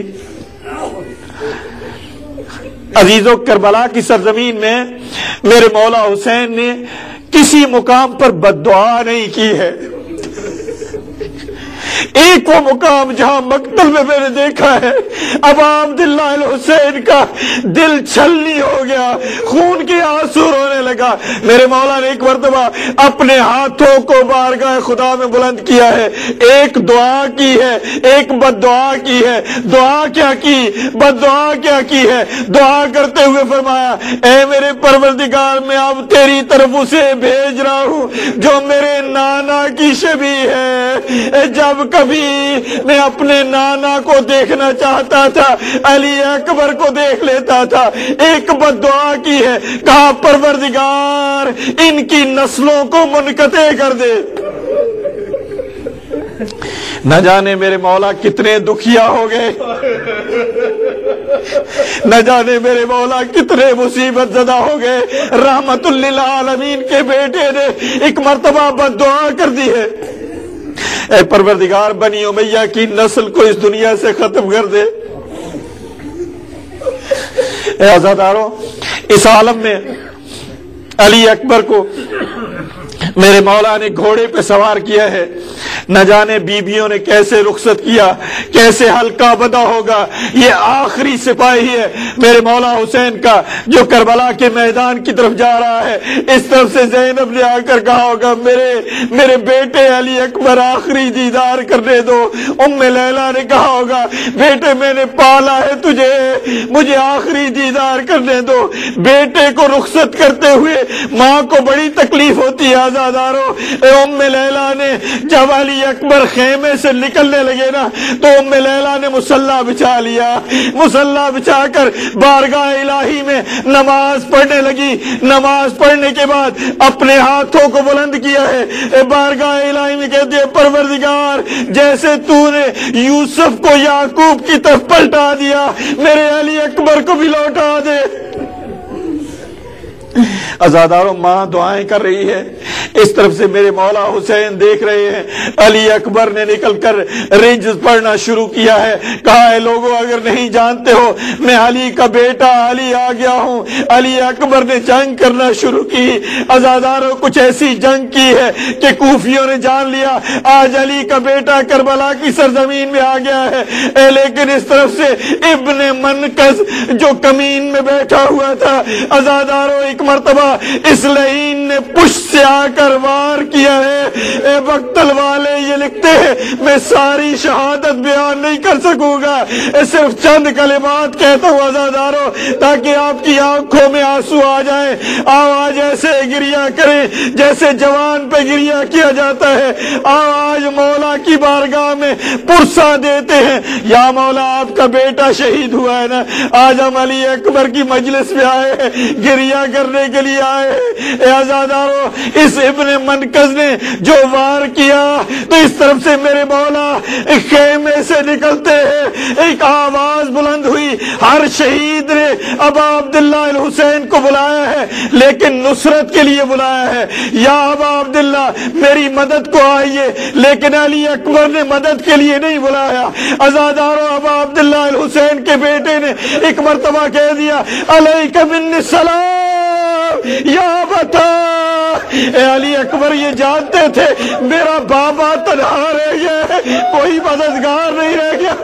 عزیزو، کربلا کی سرزمین میں میرے مولا حسین نے کسی مقام پر بد دعا نہیں کی ہے، ایک وہ مقام جہاں مقتل میں میں نے دیکھا ہے اب عبداللہ الحسین کا دل چھلنی ہو گیا، خون کے آنسو رونے لگا۔ میرے مولا نے ایک مرتبہ اپنے ہاتھوں کو بارگاہ خدا میں بلند کیا ہے، ایک دعا کی ہے، ایک بد دعا کی ہے۔ دعا کیا کی، بد دعا کیا کی ہے؟ دعا کرتے ہوئے فرمایا اے میرے پروردگار، میں اب تیری طرف اسے بھیج رہا ہوں جو میرے نانا کی شبیہ ہے۔ جب کبھی میں اپنے نانا کو دیکھنا چاہتا تھا علی اکبر کو دیکھ لیتا تھا۔ ایک بد دعا کی ہے، کہا پروردگار ان کی نسلوں کو منقطع کر دے۔ نہ جانے میرے مولا کتنے دکھیا ہو گئے، نہ جانے میرے مولا کتنے مصیبت زدہ ہو گئے۔ رحمت للعالمین کے بیٹے نے ایک مرتبہ بد دعا کر دی ہے، اے پروردگار بنی امیہ کی نسل کو اس دنیا سے ختم کر دے۔ اے عزادارو، اس عالم میں علی اکبر کو میرے مولا نے گھوڑے پہ سوار کیا ہے، نہ جانے بیبیوں نے کیسے رخصت کیا، کیسے حلقہ بندھا ہوگا۔ یہ آخری سپاہی ہے میرے مولا حسین کا جو کربلا کے میدان کی طرف جا رہا ہے۔ اس طرف سے زینب نے آ کر کہا ہوگا میرے میرے بیٹے علی اکبر آخری دیدار کرنے دو۔ ام لیلا نے کہا ہوگا بیٹے میں نے پالا ہے تجھے، مجھے آخری دیدار کرنے دو۔ بیٹے کو رخصت کرتے ہوئے ماں کو بڑی تکلیف ہوتی ہے عزادارو۔ ام لیلا نے جب علی اکبر خیمے سے نکلنے لگے نا تو ام لیلا نے مصلی بچھا لیا، مصلی بچھا کر بارگاہ الہی میں نماز پڑھنے لگی۔ نماز پڑھنے کے بعد اپنے ہاتھوں کو بلند کیا ہے، بارگاہ الہی میں کہتے ہیں پروردگار جیسے تو نے یوسف کو یعقوب کی طرف پلٹا دیا، میرے علی اکبر کو بھی لوٹا دے۔ عزادارو، ماں دعائیں کر رہی ہے، اس طرف سے میرے مولا حسین دیکھ رہے ہیں، علی اکبر نے نکل کر رنج پڑھنا شروع کیا ہے، کہا ہے لوگوں اگر نہیں جانتے ہو میں علی کا بیٹا علی آ گیا ہوں۔ علی اکبر نے جنگ کرنا شروع کی، عزاداروں کچھ ایسی جنگ کی ہے کہ کوفیوں نے جان لیا آج علی کا بیٹا کربلا کی سرزمین میں آ گیا ہے۔ اے لیکن اس طرف سے ابن منقذ جو کمین میں بیٹھا ہوا تھا، عزاداروں ایک مرتبہ اس لعین نے پشت سے آ کر وار کیا ہے۔ اے بختل والے یہ لکھتے ہیں میں ساری شہادت بیان نہیں کر سکوں گا، صرف چند کلمات کہتا ہوں عزاداروں تاکہ آپ کی آنکھوں میں آنسو آ جائیں، آواز ایسے گریا کریں جیسے جوان پہ گریا کیا جاتا ہے۔ آج مولا کی بارگاہ میں پرسا دیتے ہیں، یا مولا آپ کا بیٹا شہید ہوا ہے نا، آج ہم علی اکبر کی مجلس میں آئے ہیں، گریا کرنے کے لیے آئے ہیں۔ اے عزاداروں اس ابن منقذ نے جو وار کیا تو اس طرف سے میرے مولا خیمے سے نکلتے ہیں، ایک آواز بلند ہوئی، ہر شہید نے ابا عبداللہ الحسین کو بلایا ہے لیکن نصرت کے لیے بلایا ہے، یا ابا عبداللہ میری مدد کو آئیے، لیکن علی اکبر نے مدد کے لیے نہیں بلایا۔ عزاداروں ابا عبداللہ الحسین کے بیٹے نے ایک مرتبہ کہہ دیا علیک منی السلام یا بتا۔ اے علی اکبر یہ جانتے تھے میرا بابا تنہا رہ گیا ہے، کوئی مددگار نہیں رہ گیا۔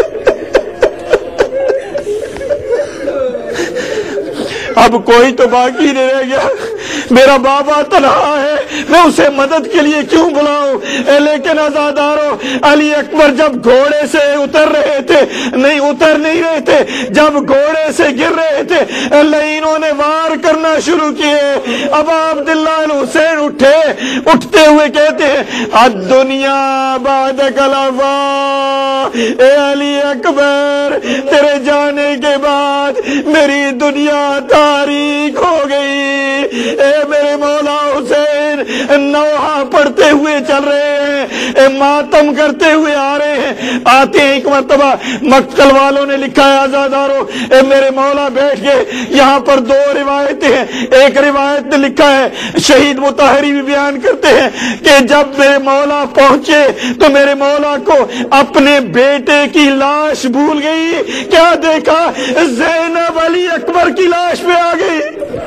اب کوئی تو باقی نہیں رہ گیا، میرا بابا تنہا ہے، میں اسے مدد کے لیے کیوں بلاؤں؟ لیکن عزاداروں علی اکبر جب گھوڑے سے اتر رہے تھے، نہیں اتر نہیں رہے تھے، جب گھوڑے سے گر رہے تھے لعینوں نے وار کرنا شروع کیے۔ ابا عبداللہ الحسین اٹھے، اٹھتے ہوئے کہتے ہیں الدنیا بعدک الوفا۔ اے علی اکبر تیرے جانے کے بعد میری دنیا تاریک ہو گئی۔ اے میرے مولا حسین نوحہ پڑھتے ہوئے چل رہے ہیں، اے ماتم کرتے ہوئے آ رہے ہیں، آتے ہیں ایک مرتبہ مقتل والوں نے لکھا ہے عزاداروں اے میرے مولا بیٹھ گئے۔ یہاں پر دو روایتیں ہیں، ایک روایت نے لکھا ہے شہید مطہری بھی بیان کرتے ہیں کہ جب میرے مولا پہنچے تو میرے مولا کو اپنے بیٹے کی لاش بھول گئی، کیا دیکھا زینب علی اکبر کی لاش پہ آ گئی۔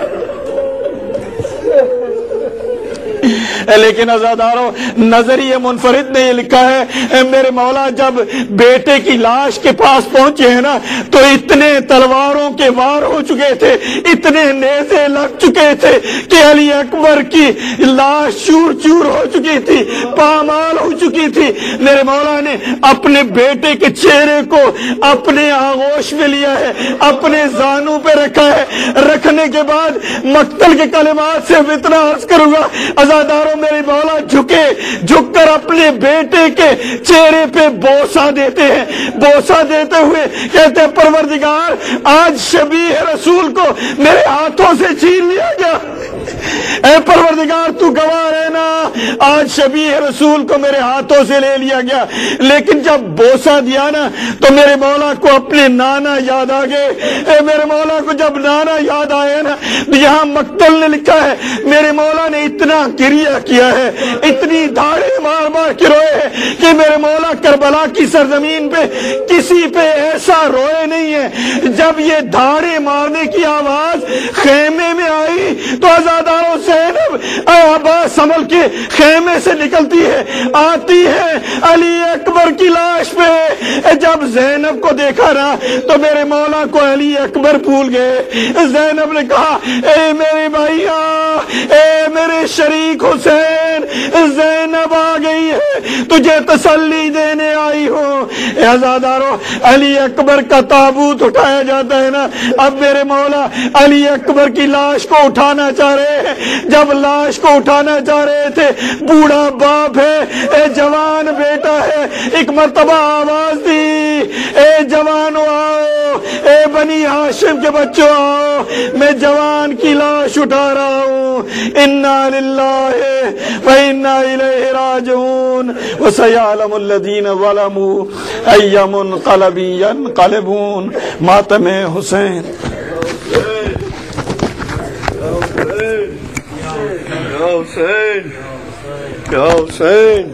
لیکن عزاداروں نظریہ منفرد نے یہ لکھا ہے میرے مولا جب بیٹے کی لاش کے پاس پہنچے ہیں نا تو اتنے تلواروں کے وار ہو چکے تھے، اتنے نیزے لگ چکے تھے کہ علی اکبر کی لاش چور چور ہو چکی تھی، پامال ہو چکی تھی۔ میرے مولا نے اپنے بیٹے کے چہرے کو اپنے آغوش میں لیا ہے، اپنے زانوں پہ رکھا ہے، رکھنے کے بعد مقتل کے کلمات سے اتنا عرض کروں گا عزاداروں میرے مولا جھکے، جھک کر اپنے بیٹے کے چہرے پہ بوسہ دیتے ہیں، بوسہ دیتے ہوئے کہتے ہیں پروردگار آج شبیہ رسول کو میرے ہاتھوں سے چھین لیا گیا، اے پروردگار تو گواہ رہنا آج شبیہ رسول کو میرے ہاتھوں سے لے لیا گیا۔ لیکن جب بوسہ دیا نا تو میرے مولا کو اپنے نانا یاد آ گئے، اے میرے مولا کو جب نانا یاد آئے نا تو یہاں مقتل نے لکھا ہے میرے مولا نے اتنا گریہ کیا ہے، اتنی دھاڑے مار مار کے روئے ہیں کہ میرے مولا کربلا کی سرزمین پہ کسی پہ ایسا روئے نہیں ہے۔ جب یہ دھاڑے مارنے کی آواز خیمے میں آئی تو عزاداروں زینب عباس سنبھل کے خیمے سے نکلتی ہے، آتی ہے علی اکبر کی لاش پہ۔ جب زینب کو دیکھا نا تو میرے مولا کو علی اکبر بھول گئے۔ زینب نے کہا اے میرے بھائیا، اے میرے شریک حسین، زینب آ گئی ہے، تجھے تسلی دینے آئی ہوں۔ اے عزاداروں علی اکبر کا تابوت اٹھایا جاتا ہے نا، اب میرے مولا علی اکبر کی لاش کو اٹھانا چاہ رہے ہیں۔ جب لاش کو اٹھانا چاہ رہے تھے بوڑھا باپ ہے، اے جوان بیٹا ہے، ایک مرتبہ آواز دی اے جوانو آؤ، اے بنی ہاشم کے بچوں آؤ، میں جوان کی لاش اٹھا رہا ہوں۔ انا للہ و انا الیہ راجعون وسیعلم الذین ظلموا ای منقلب ینقلبون۔ ماتم حسین حسین یا حسین